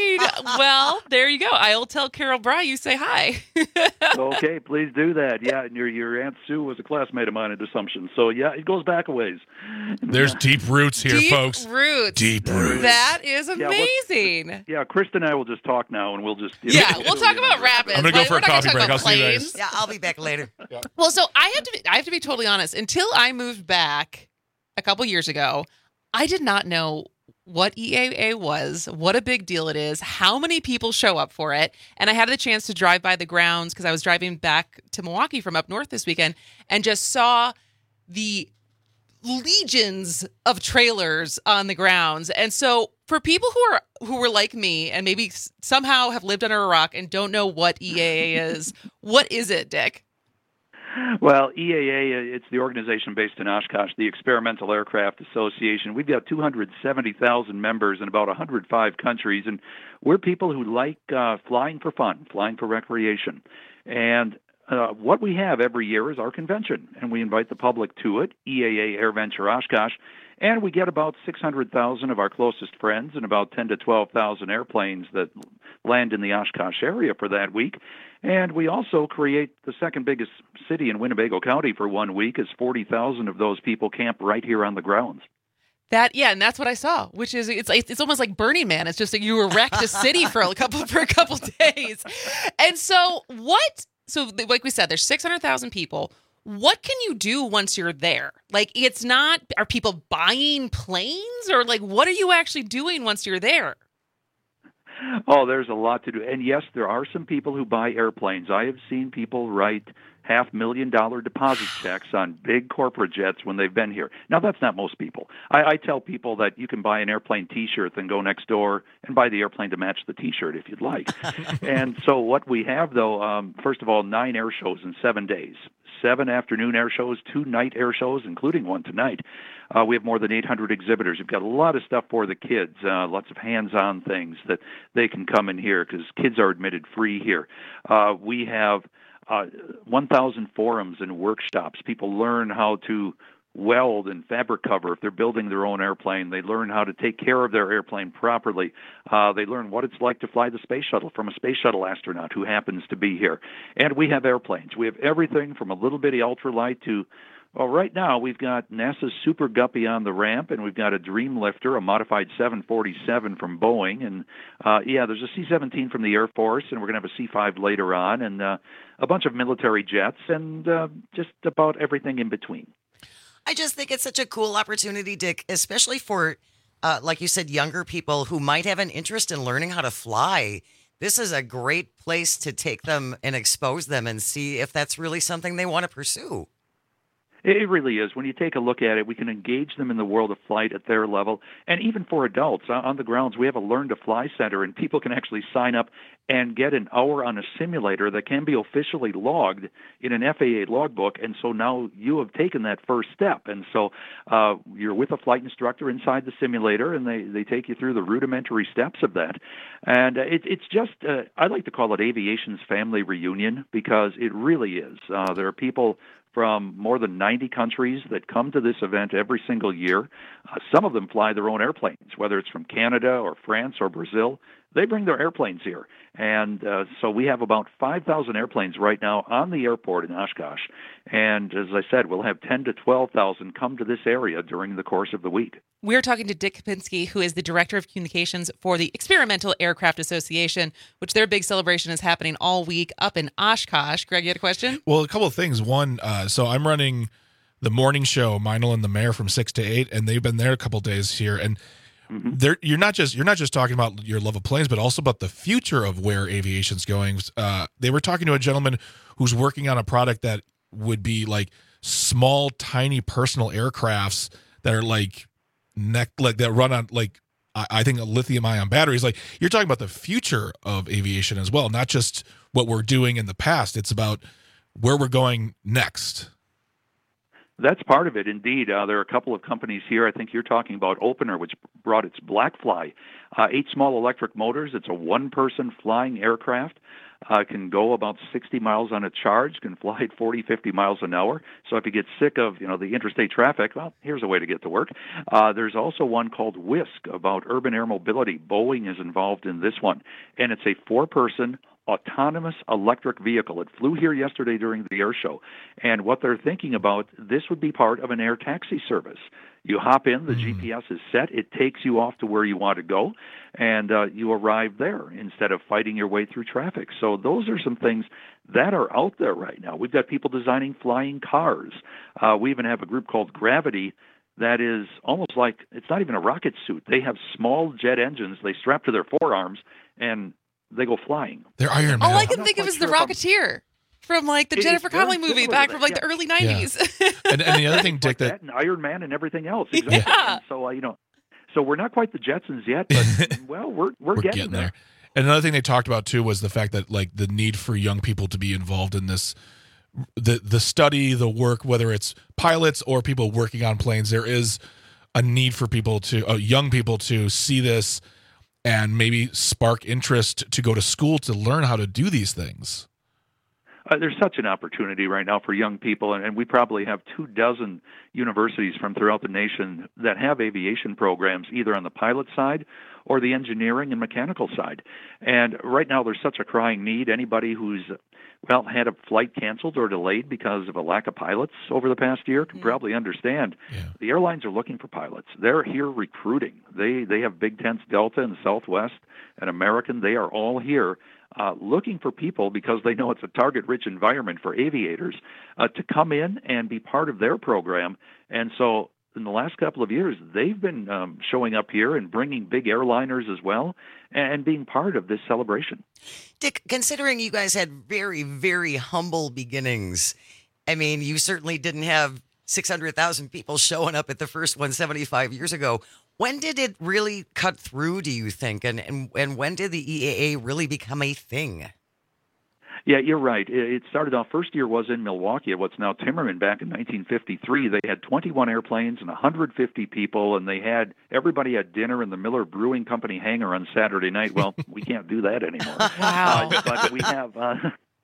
Well, there you go. I'll tell Carol Bry you say hi. Okay, please do that. Yeah, and your your Aunt Sue was a classmate of mine at Assumption. So, yeah, it goes back a ways. There's deep roots here, Deep folks. roots. Deep roots. That is Yeah, what- amazing. Yeah, Krista and I will just talk now, and we'll just... you Yeah, know, we'll talk about rapids. I'm gonna go Like, for we're a not gonna coffee talk break. about I'll see you guys. planes. Yeah, I'll be back later. Well, so I have to be, I have to be totally honest. Until I moved back a couple years ago, I did not know what E A A was, what a big deal it is, how many people show up for it. And I had the chance to drive by the grounds because I was driving back to Milwaukee from up north this weekend and just saw the legions of trailers on the grounds. And so for people who are who were like me and maybe s- somehow have lived under a rock and don't know what E A A is, what is it, Dick? Well, E A A, it's the organization based in Oshkosh, the Experimental Aircraft Association. We've got two hundred seventy thousand members in about one hundred five countries, and we're people who like uh, flying for fun, flying for recreation. And uh, what we have every year is our convention, and we invite the public to it, E A A AirVenture Oshkosh, and we get about six hundred thousand of our closest friends and about ten to twelve thousand airplanes that land in the Oshkosh area for that week. And we also create the second biggest city in Winnebago County for one week, as forty thousand of those people camp right here on the grounds. That yeah, and that's what I saw, which is it's like it's almost like Burning Man. It's just that you erect a city for a couple for a couple days. And so what? So like we said, there's six hundred thousand people. What can you do once you're there? Like it's not. Are people buying planes or like what are you actually doing once you're there? Oh, there's a lot to do. And yes, there are some people who buy airplanes. I have seen people write half million dollar deposit checks on big corporate jets when they've been here. Now, that's not most people. I, I tell people that you can buy an airplane T-shirt, then go next door and buy the airplane to match the T-shirt if you'd like. And so what we have, though, um, first of all, nine air shows in seven days. Seven afternoon air shows, two night air shows, including one tonight. Uh, we have more than eight hundred exhibitors. We've got a lot of stuff for the kids, uh, lots of hands-on things that they can come in here because kids are admitted free here. Uh, we have uh, one thousand forums and workshops. People learn how to weld and fabric cover if they're building their own airplane. They learn how to take care of their airplane properly. Uh, they learn what it's like to fly the space shuttle from a space shuttle astronaut who happens to be here. And we have airplanes. We have everything from a little bitty ultralight to, well, right now we've got NASA's Super Guppy on the ramp, and we've got a Dreamlifter, a modified seven forty-seven from Boeing. And, uh, yeah, there's a C seventeen from the Air Force, and we're going to have a C five later on, and uh, a bunch of military jets, and uh, just about everything in between. I just think it's such a cool opportunity, Dick, especially for, uh, like you said, younger people who might have an interest in learning how to fly. This is a great place to take them and expose them and see if that's really something they want to pursue. It really is. When you take a look at it, we can engage them in the world of flight at their level. And even for adults, on the grounds, we have a Learn to Fly Center, and people can actually sign up and get an hour on a simulator that can be officially logged in an F A A logbook. And so now you have taken that first step. And so uh, you're with a flight instructor inside the simulator, and they, they take you through the rudimentary steps of that. And uh, it, it's just, uh, I like to call it aviation's family reunion, because it really is. Uh, there are people from more than ninety countries that come to this event every single year. Uh, some of them fly their own airplanes, whether it's from Canada or France or Brazil. They bring their airplanes here. And uh, so we have about five thousand airplanes right now on the airport in Oshkosh. And as I said, we'll have ten to twelve thousand come to this area during the course of the week. We're talking to Dick Kapinski, who is the Director of Communications for the Experimental Aircraft Association, which their big celebration is happening all week up in Oshkosh. Greg, you had a question? Well, a couple of things. One, uh, so I'm running the morning show, Meinl and the Mayor, from six to eight, and they've been there a couple of days here. And mm-hmm. they're, you're not just you're not just talking about your love of planes, but also about the future of where aviation's going. Uh, they were talking to a gentleman who's working on a product that would be like small, tiny personal aircrafts that are like neck like that run on like I, I think lithium ion batteries. Like, you're talking about the future of aviation as well, not just what we're doing in the past. It's about where we're going next. That's part of it, indeed. Uh, there are a couple of companies here. I think you're talking about Opener, which brought its Blackfly. Uh, eight small electric motors. It's a one-person flying aircraft. uh, can go about sixty miles on a charge, can fly at forty, fifty miles an hour. So if you get sick of, you know, the interstate traffic, well, here's a way to get to work. Uh, there's also one called WISC about urban air mobility. Boeing is involved in this one, and it's a four-person autonomous electric vehicle. It flew here yesterday during the air show, and what they're thinking about, this would be part of an air taxi service. You hop in, the mm. G P S is set, it takes you off to where you want to go, and uh, you arrive there instead of fighting your way through traffic. So those are some things that are out there right now. We've got people designing flying cars. Uh, we even have a group called Gravity that is almost like, it's not even a rocket suit. They have small jet engines they strap to their forearms, and they go flying. They're Iron Man. All I can think of is the Rocketeer from like the It- Jennifer it's very Connelly movie similar back to from that, like the yeah. early nineties. And, and the other thing, Dick, that and Iron Man and everything else. Exactly. Yeah. And so uh, you know, so we're not quite the Jetsons yet, but well, we're we're, we're getting, getting there. And another thing they talked about too was the fact that like the need for young people to be involved in this, the the study, the work, whether it's pilots or people working on planes. There is a need for people to, uh, young people to see this and maybe spark interest to go to school to learn how to do these things. Uh, there's such an opportunity right now for young people, and, and we probably have two dozen universities from throughout the nation that have aviation programs, either on the pilot side or the engineering and mechanical side. And right now there's such a crying need. Anybody who's, well, had a flight canceled or delayed because of a lack of pilots over the past year can probably understand. Yeah. The airlines are looking for pilots. They're here recruiting. They they have Big Ten's Delta and Southwest and American. They are all here uh, looking for people because they know it's a target-rich environment for aviators uh, to come in and be part of their program. And so in the last couple of years, they've been um, showing up here and bringing big airliners as well and being part of this celebration. Dick, considering you guys had very, very humble beginnings, I mean, you certainly didn't have six hundred thousand people showing up at the first one seventy-five years ago. When did it really cut through, do you think? And, and, and when did the E A A really become a thing? Yeah, you're right. It started off, first year was in Milwaukee at what's now Timmerman back in nineteen fifty-three. They had twenty-one airplanes and one hundred fifty people, and they had, everybody had dinner in the Miller Brewing Company hangar on Saturday night. Well, we can't do that anymore. Wow. Uh, but we have... Uh,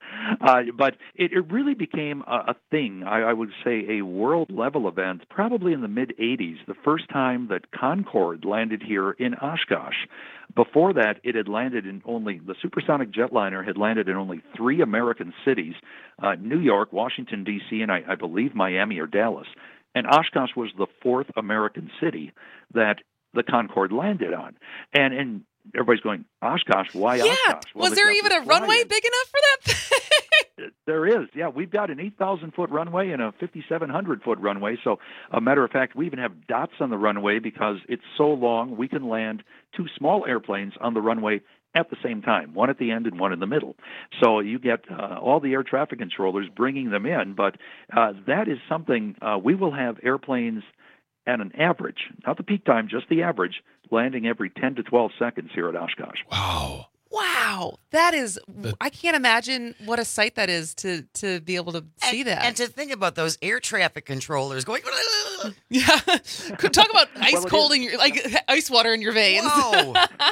Uh, but it, it really became a, a thing, I, I would say a world-level event, probably in the mid-eighties, the first time that Concorde landed here in Oshkosh. Before that, it had landed in only, the supersonic jetliner had landed in only three American cities, uh, New York, Washington, D C, and I, I believe Miami or Dallas. And Oshkosh was the fourth American city that the Concorde landed on. And, and everybody's going, Oshkosh, why Yeah. Oshkosh? Well, Was there even a runway big enough for that thing? There is, yeah. We've got an eight thousand foot runway and a fifty-seven hundred foot runway. So, a matter of fact, we even have dots on the runway because it's so long we can land two small airplanes on the runway at the same time, one at the end and one in the middle. So you get uh, all the air traffic controllers bringing them in, but uh, that is something uh, we will have airplanes at an average, not the peak time, just the average, landing every ten to twelve seconds here at Oshkosh. Wow. Wow, that is, I can't imagine what a sight that is to to be able to see that. And to think about those air traffic controllers going, yeah, talk about ice Well, it cold is. in your, like ice water in your veins. whoa.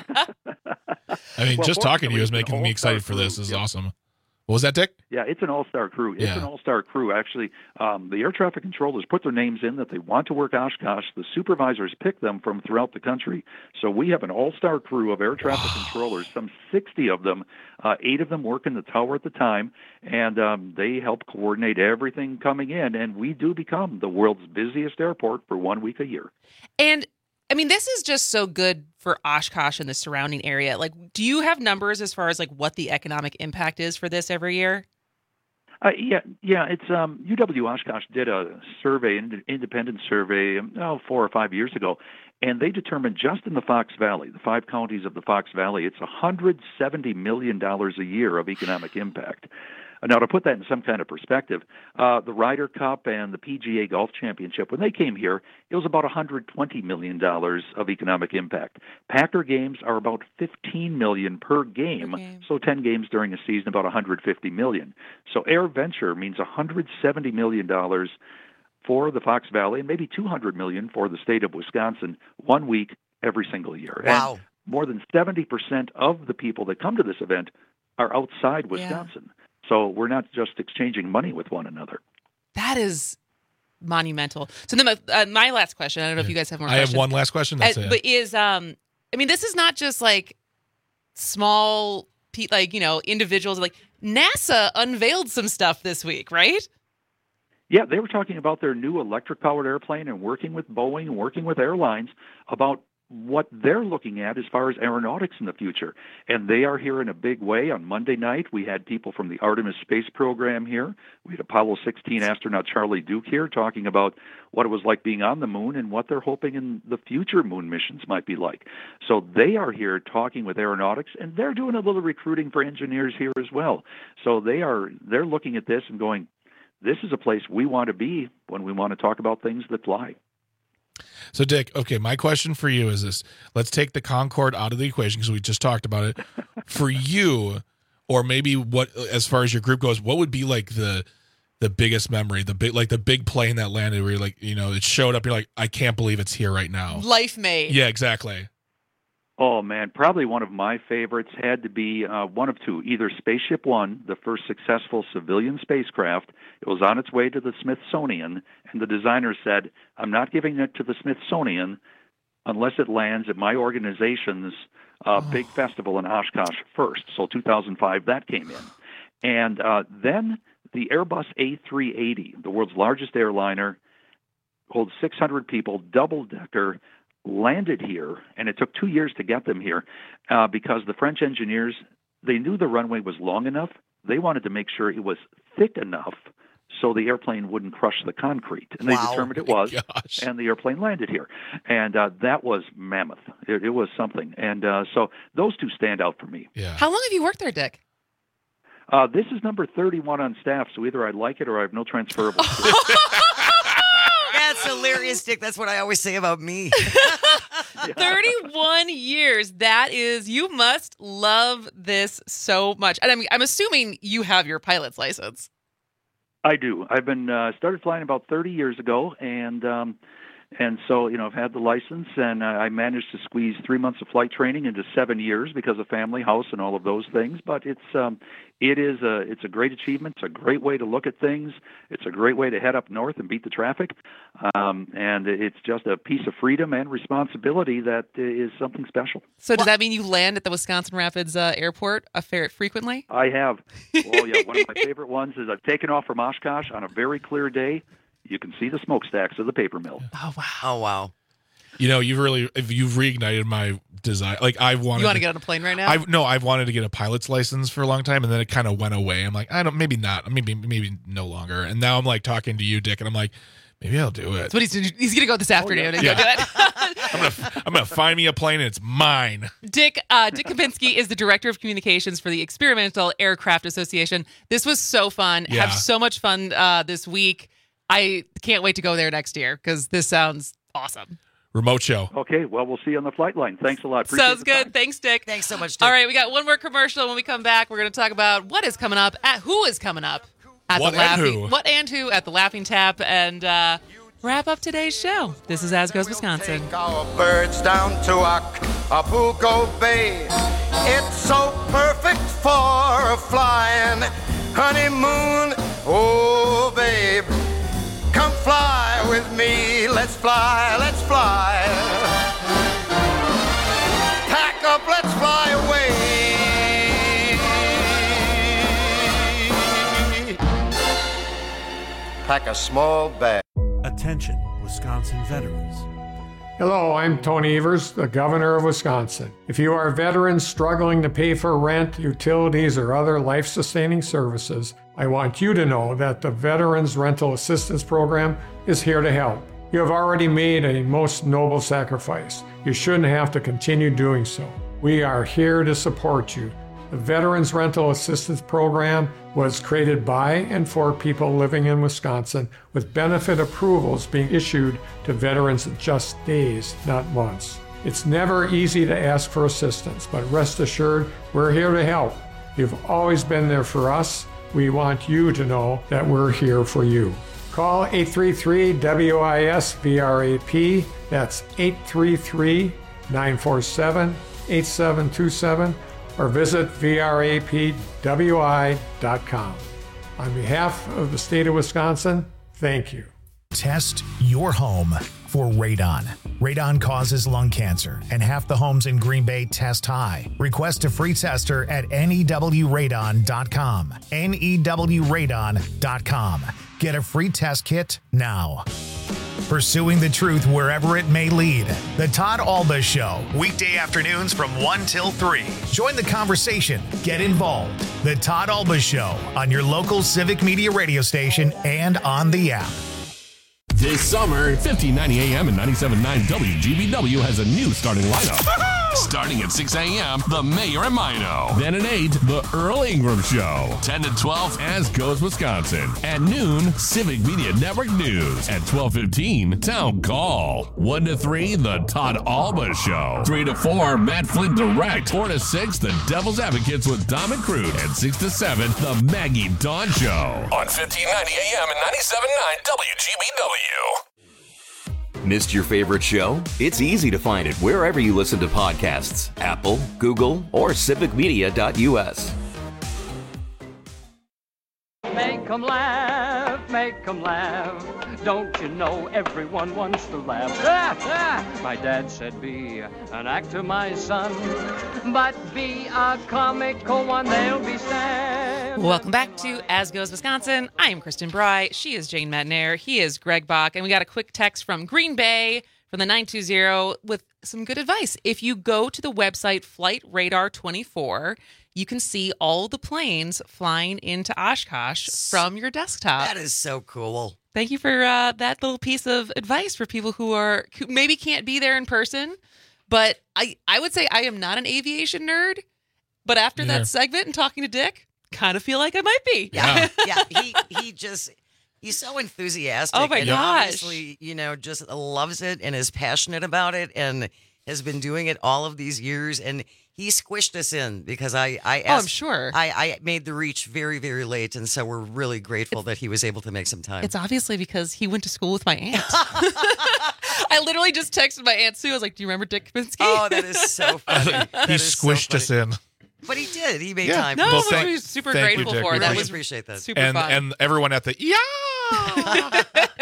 I mean, Well, just talking to you is fortunately, it's making an me excited all-star for this. crew. This is Yeah. awesome. What was that, Dick? Yeah, it's an all-star crew. It's Yeah. an all-star crew. Actually, um, the air traffic controllers put their names in that they want to work Oshkosh. The supervisors pick them from throughout the country. So we have an all-star crew of air traffic Wow. controllers, some sixty of them. Uh, eight of them work in the tower at the time, and um, they help coordinate everything coming in. And we do become the world's busiest airport for one week a year. And I mean, this is just so good for Oshkosh and the surrounding area. Like, do you have numbers as far as like what the economic impact is for this every year? Uh, yeah, yeah. It's um, U W Oshkosh did a survey, an independent survey, um, oh, four or five years ago, and they determined just in the Fox Valley, the five counties of the Fox Valley, it's one hundred seventy million dollars a year of economic impact. Now, to put that in some kind of perspective, uh, the Ryder Cup and the P G A Golf Championship, when they came here, it was about one hundred twenty million dollars of economic impact. Packer games are about fifteen million dollars per game, Okay. so ten games during a season, about one hundred fifty million dollars. So Air Venture means one hundred seventy million dollars for the Fox Valley and maybe two hundred million dollars for the state of Wisconsin one week every single year. Wow. And more than seventy percent of the people that come to this event are outside Wisconsin. Yeah. So we're not just exchanging money with one another. That is monumental. So then my, uh, my last question, I don't know if you guys have more I questions. have one last question. That's uh, it. But is, um, I mean, this is not just like small, pe- like, you know, individuals. Like NASA unveiled some stuff this week, right? Yeah, they were talking about their new electric-powered airplane and working with Boeing and working with airlines about what they're looking at as far as aeronautics in the future. And they are here in a big way. On Monday night, we had people from the Artemis space program here. We had Apollo sixteen astronaut Charlie Duke here talking about what it was like being on the moon and what they're hoping in the future moon missions might be like. So they are here talking with aeronautics, and they're doing a little recruiting for engineers here as well. So they are they're looking at this and going, this is a place we want to be when we want to talk about things that fly. So, Dick, okay, my question for you is this. Let's take the Concorde out of the equation because we just talked about it. For you, or maybe what, as far as your group goes, what would be like the the biggest memory, the big, like the big plane that landed where you're like, you know, it showed up, you're like, I can't believe it's here right now. Life made. Yeah, exactly. Oh, man, probably one of my favorites had to be uh, one of two, either Spaceship One, the first successful civilian spacecraft. It was on its way to the Smithsonian, and the designer said, I'm not giving it to the Smithsonian unless it lands at my organization's uh, oh. big festival in Oshkosh first. So two thousand five, that came in. And uh, then the Airbus A three eighty, the world's largest airliner, holds six hundred people, double-decker, landed here, and it took two years to get them here uh, because the French engineers, they knew the runway was long enough. They wanted to make sure it was thick enough so the airplane wouldn't crush the concrete. And wow. they determined it was, Gosh. and the airplane landed here. And uh, that was mammoth. It, it was something. And uh, so those two stand out for me. Yeah. How long have you worked there, Dick? Uh, this is number thirty-one on staff, so either I like it or I have no transferable skills. That's hilarious, Dick. That's what I always say about me. thirty-one years. That is, you must love this so much. And I'm, I'm assuming you have your pilot's license. I do. I've been uh, started flying about thirty years ago, and um, and so you know I've had the license, and uh, I managed to squeeze three months of flight training into seven years because of family, house, and all of those things. But it's um, it is a it's a great achievement. It's a great way to look at things. It's a great way to head up north and beat the traffic, um, and it's just a piece of freedom and responsibility that is something special. So does that mean you land at the Wisconsin Rapids uh, airport a fair frequently? I have. Oh yeah, one of my favorite ones is I've taken off from Oshkosh on a very clear day. You can see the smokestacks of the paper mill. Oh wow! Oh wow! You know, you've really you've reignited my desire. Like I wanted. You want to to get on a plane right now? I no, I've wanted to get a pilot's license for a long time, and then it kind of went away. I'm like, I don't, maybe not, maybe maybe no longer. And now I'm like talking to you, Dick, and I'm like, maybe I'll do it. That's what he's he's gonna go this afternoon Oh, and yeah. go do it. I'm gonna I'm gonna find me a plane, and it's mine. Dick uh, Dick Kapinski is the director of communications for the Experimental Aircraft Association. This was so fun. Yeah. Have so much fun uh, this week. I can't wait to go there next year because this sounds awesome. Remote show. Okay, well, we'll see you on the flight line. Thanks a lot. Appreciate Sounds the good. time. Thanks, Dick. Thanks so much, Dick. All right, we got one more commercial. When we come back, we're going to talk about what is coming up, at who is coming up at What the and Laughing, who? what and who at the Laughing Tap, and uh, wrap up today's show. This is As Goes Wisconsin. Take our birds down to Acapulco Bay. It's so perfect for a flying honeymoon. Oh, babe, come fly with me. Let's fly, let's fly. Pack up, let's fly away. Pack a small bag. Attention, Wisconsin veterans. Hello, I'm Tony Evers, the Governor of Wisconsin. If you are veterans struggling to pay for rent, utilities, or other life-sustaining services, I want you to know that the Veterans Rental Assistance Program is here to help. You have already made a most noble sacrifice. You shouldn't have to continue doing so. We are here to support you. The Veterans Rental Assistance Program was created by and for people living in Wisconsin, with benefit approvals being issued to veterans in just days, not months. It's never easy to ask for assistance, but rest assured, we're here to help. You've always been there for us. We want you to know that we're here for you. Call eight three three W I S V R A P. That's eight three three, nine four seven, eight seven two seven. or visit V R A P W I dot com. On behalf of the state of Wisconsin, thank you. Test your home for radon. Radon causes lung cancer, and half the homes in Green Bay test high. Request a free tester at N E W radon dot com. N E W radon dot com. Get a free test kit now. Pursuing the truth wherever it may lead. The Todd Alba Show, weekday afternoons from one till three. Join the conversation. Get involved. The Todd Alba Show on your local Civic Media radio station and on the app. This summer, fifteen ninety A M and ninety-seven point nine W G B W has a new starting lineup. Starting at six A M, The Mayor and Mino. Then at eight, The Earl Ingram Show. ten to twelve, As Goes Wisconsin. At noon, Civic Media Network News. At twelve fifteen, Town Call. one to three, The Todd Alba Show. three to four, Matt Flint Direct. four to six, The Devil's Advocates with Dom and Crude. And six to seven, The Maggie Dawn Show. On fifteen ninety A M and ninety-seven point nine W G B W. Missed your favorite show? It's easy to find it wherever you listen to podcasts. Apple, Google, or civic media dot U S. Make 'em laugh, make 'em laugh. Don't you know everyone wants to laugh? Ah, ah. My dad said be an actor, my son, but be a comical one, they'll be sad. Welcome back to As Goes Wisconsin. I am Kristen Bry. She is Jane Matnair. He is Greg Bach. And we got a quick text from Green Bay from the nine two zero with some good advice. If you go to the website Flight Radar twenty-four, you can see all the planes flying into Oshkosh from your desktop. That is so cool. Thank you for uh, that little piece of advice for people who are who maybe can't be there in person. But I, I would say I am not an aviation nerd. But after Yeah. that segment and talking to Dick, kind of feel like I might be. Yeah, yeah. He he just he's so enthusiastic. Oh my and gosh. Obviously, you know, just loves it and is passionate about it and has been doing it all of these years. And he squished us in because I I asked, Oh, I'm sure. I, I made the reach very very late, and so we're really grateful that he was able to make some time. It's obviously because he went to school with my aunt. I literally just texted my Aunt Sue. I was like, do you remember Dick Kaminsky? Oh, that is so funny. That he is so squished us in. But he did. He made Yeah. time. No, Well, I thank- was super thank you, grateful Dick. for We it. That really was appreciate that. super and fun. and everyone at the yeah.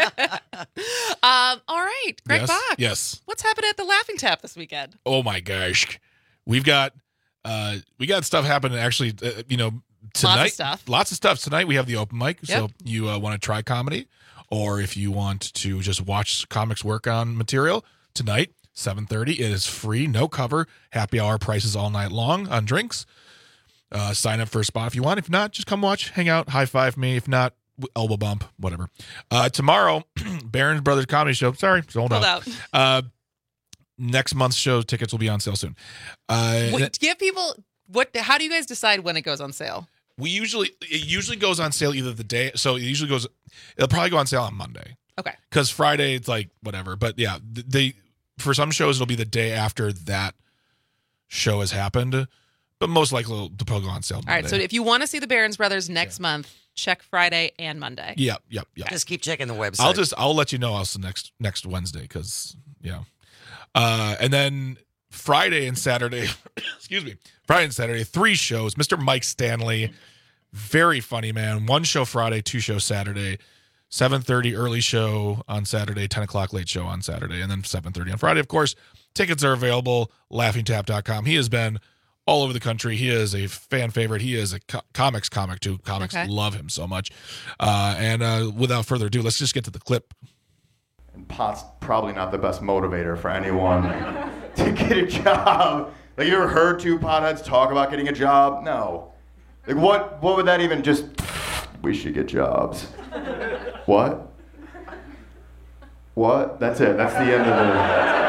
um, all right, Greg yes, Bach. yes. What's happening at the Laughing Tap this weekend? Oh my gosh, we've got uh we got stuff happening. Actually, uh, you know, tonight stuff. lots of stuff tonight. We have the open mic. So Yep. you uh, want to try comedy, or if you want to just watch comics work on material tonight, seven thirty. It is free, no cover, happy hour prices all night long on drinks. Uh, sign up for a spot if you want. If not, just come watch, hang out, high five me. If not, elbow bump, whatever. Uh, tomorrow, Barron's Brothers Comedy Show. Sorry, sold Sold out. out. Uh, next month's show tickets will be on sale soon. Uh, Wait, give people what? How do you guys decide when it goes on sale? we usually it usually goes on sale either the day. So it usually goes. It'll probably go on sale on Monday Okay. because Friday it's like whatever. But yeah, th- they for some shows it'll be the day after that show has happened. But most likely it'll probably go on sale Monday. All right. So if you want to see the Barron's Brothers next month, check Friday and Monday. Yep, yep, yep. Just keep checking the website. I'll just I'll let you know also next next Wednesday because yeah, uh, and then Friday and Saturday, excuse me, Friday and Saturday, three shows. Mister Mike Stanley, very funny man. One show Friday, two shows Saturday. seven thirty early show on Saturday, ten o'clock late show on Saturday, and then seven thirty on Friday. Of course, tickets are available. laughing tap dot com. He has been all over the country. He is a fan favorite. He is a co- comics comic too. Comics Okay. love him so much. Uh, and uh, without further ado, let's just get to the clip. And pot's probably not the best motivator for anyone to get a job. Like, you ever heard two potheads talk about getting a job? No. Like, what, what would that even just, we should get jobs. What? What? That's it. That's the end of the...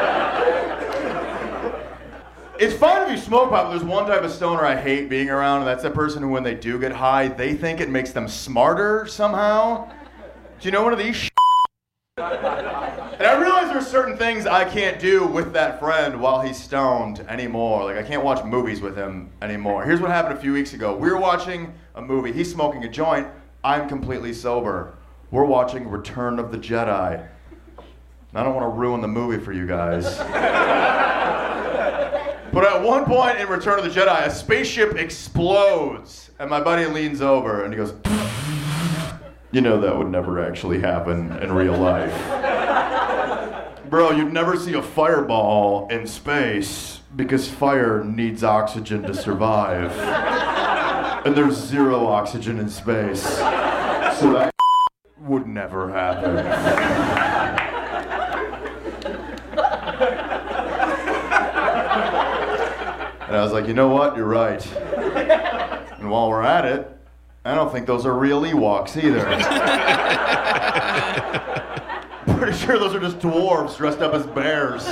It's fine if you smoke pot, but there's one type of stoner I hate being around, and that's that person who, when they do get high, they think it makes them smarter somehow. Do you know one of these sh- And I realize there's certain things I can't do with that friend while he's stoned anymore. Like, I can't watch movies with him anymore. Here's what happened a few weeks ago. We were watching a movie. He's smoking a joint. I'm completely sober. We're watching Return of the Jedi. And I don't want to ruin the movie for you guys. But at one point in Return of the Jedi, a spaceship explodes, and my buddy leans over and he goes, "You know that would never actually happen in real life. Bro, you'd never see a fireball in space because fire needs oxygen to survive. And there's zero oxygen in space. So that would never happen." And I was like, you know what? You're right. And while we're at it, I don't think those are real Ewoks either. Pretty sure those are just dwarves dressed up as bears.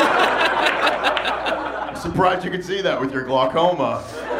I'm surprised you could see that with your glaucoma.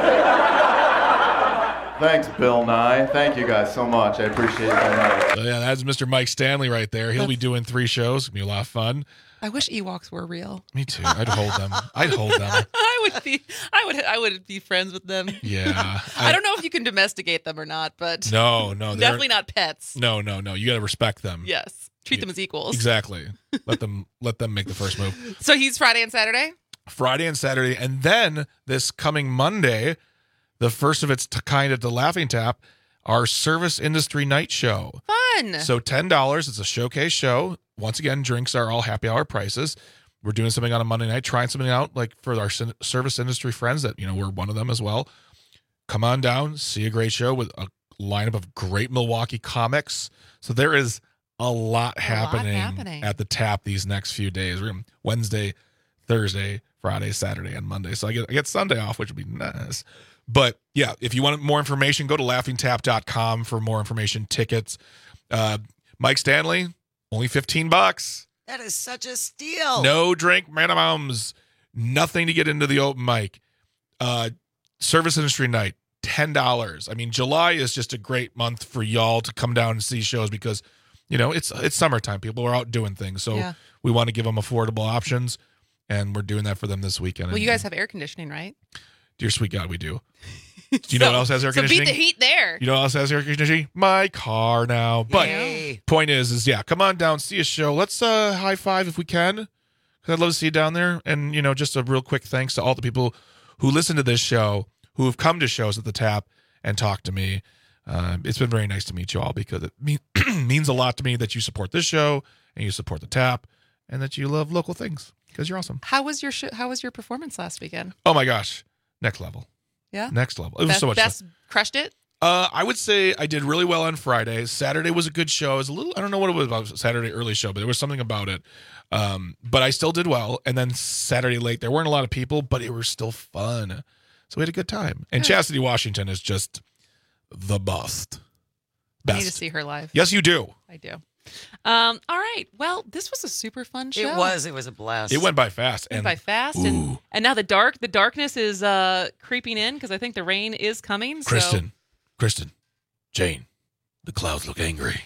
Thanks, Bill Nye. Thank you guys so much. I appreciate it very much. So yeah, that's Mister Mike Stanley right there. He'll be doing three shows. It's gonna be a lot of fun. I wish Ewoks were real. Me too. I'd hold them. I'd hold them. I would be. I would. I would be friends with them. Yeah. I, I don't know if you can domesticate them or not, but no, no, definitely not pets. No, no, no. You got to respect them. Yes, treat them as equals. Exactly. Let them. Let them make the first move. So he's Friday and Saturday. Friday and Saturday, and then this coming Monday, the first of its kind at the Laughing Tap, our Service Industry Night Show. Fun. So ten dollars. It's a showcase show. Once again, drinks are all happy hour prices. We're doing something on a Monday night, trying something out like for our service industry friends that, you know, we're one of them as well. Come on down, see a great show with a lineup of great Milwaukee comics. So there is a lot, a happening, lot happening at the Tap these next few days. We're gonna Wednesday, Thursday, Friday, Saturday, and Monday. So I get I get Sunday off, which would be nice. But yeah, if you want more information, go to laughing tap dot com for more information, tickets. Uh, Mike Stanley, only fifteen bucks. That is such a steal. No drink minimums. Nothing to get into the open mic. Uh, Service Industry Night, ten dollars. I mean, July is just a great month for y'all to come down and see shows because, you know, it's it's summertime. People are out doing things. So Yeah. we want to give them affordable options, and we're doing that for them this weekend. Well, And, you guys have air conditioning, right? dear sweet God, we do. Do you know So- what else has air so beat conditioning? the heat there. You know what else has air conditioning? My car now. But Yay. point is, is yeah, come on down, see a show. Let's uh, high five if we can. 'Cause I'd love to see you down there. And, you know, just a real quick thanks to all the people who listen to this show, who have come to shows at the Tap and talked to me. Um, it's been very nice to meet you all because it mean, means a lot to me that you support this show and you support the Tap and that you love local things because you're awesome. How was your sh- How was your performance last weekend? Oh, my gosh. Next level. Yeah. Next level. It was best, so much fun. best crushed it. Uh, I would say I did really well on Friday. Saturday was a good show. It was a little, I don't know what it was about Saturday early show, but there was something about it. Um, but I still did well. And then Saturday late, there weren't a lot of people, but it was still fun. So we had a good time. And Yeah. Chastity Washington is just the best. I need to Best. see her live. Yes, you do. I do. Um, all right. Well, this was a super fun show. It was. It was a blast. It went by fast. Went And by fast, and and now the dark, the darkness is uh creeping in because I think the rain is coming. So. Kristen, Kristen, Jane, the clouds look angry.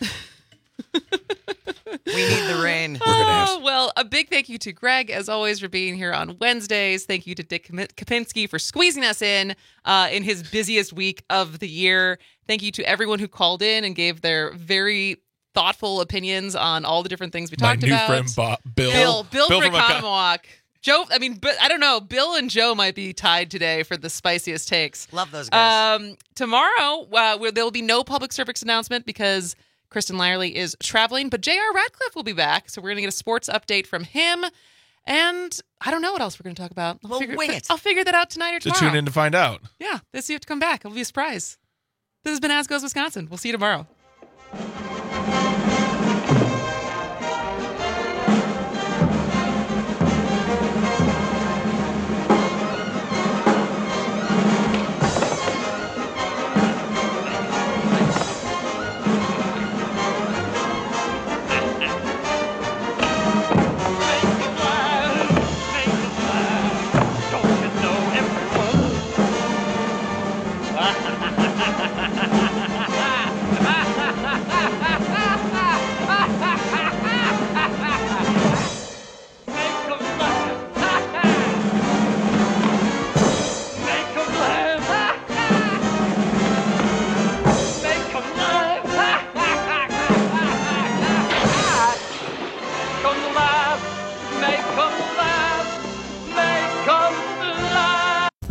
We need the rain. Oh, well, a big thank you to Greg, as always, for being here on Wednesdays. Thank you to Dick Kapinski for squeezing us in uh, in his busiest week of the year. Thank you to everyone who called in and gave their very thoughtful opinions on all the different things we My talked new about. friend, Bob, Bill. Bill, Bill, Bill from from Eco- Economowoc. Joe, I mean, but I don't know. Bill and Joe might be tied today for the spiciest takes. Love those guys. Um, tomorrow, uh, where there will be no public service announcement because Kristen Lyerly is traveling, but J R. Radcliffe will be back. So we're going to get a sports update from him. And I don't know what else we're going to talk about. I'll Well, figure, wing it. I'll figure that out tonight or To tomorrow. tune in to find out. Yeah, this you have to come back. It'll be a surprise. This has been As Goes Wisconsin. We'll see you tomorrow. Ha ha ha ha ha ha!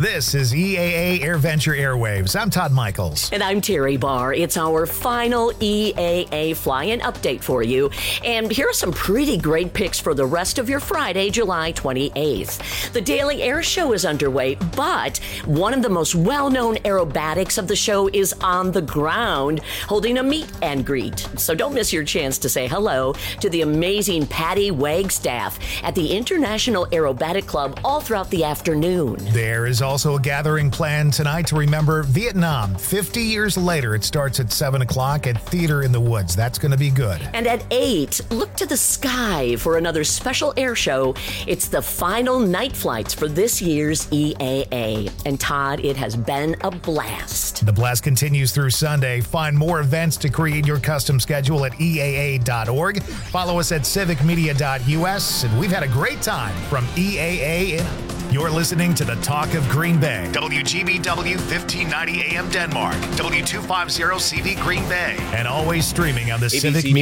This is E A A AirVenture Airwaves. I'm Todd Michaels. And I'm Terry Barr. It's our final E A A fly-in update for you. And here are some pretty great picks for the rest of your Friday, July twenty-eighth. The Daily Air Show is underway, but one of the most well-known aerobatics of the show is on the ground, holding a meet and greet. So don't miss your chance to say hello to the amazing Patty Wagstaff at the International Aerobatic Club all throughout the afternoon. There is also a gathering planned tonight to remember Vietnam. fifty years later, it starts at seven o'clock at Theater in the Woods. That's going to be good. And at eight, look to the sky for another special air show. It's the final night flights for this year's E A A. And Todd, it has been a blast. The blast continues through Sunday. Find more events to create your custom schedule at E A A dot org. Follow us at civic media dot U S. And we've had a great time from E A A. You're listening to the Talk of Green Bay. W G B W fifteen ninety A M Denmark. W two fifty C V Green Bay. And always streaming on the A B C Civic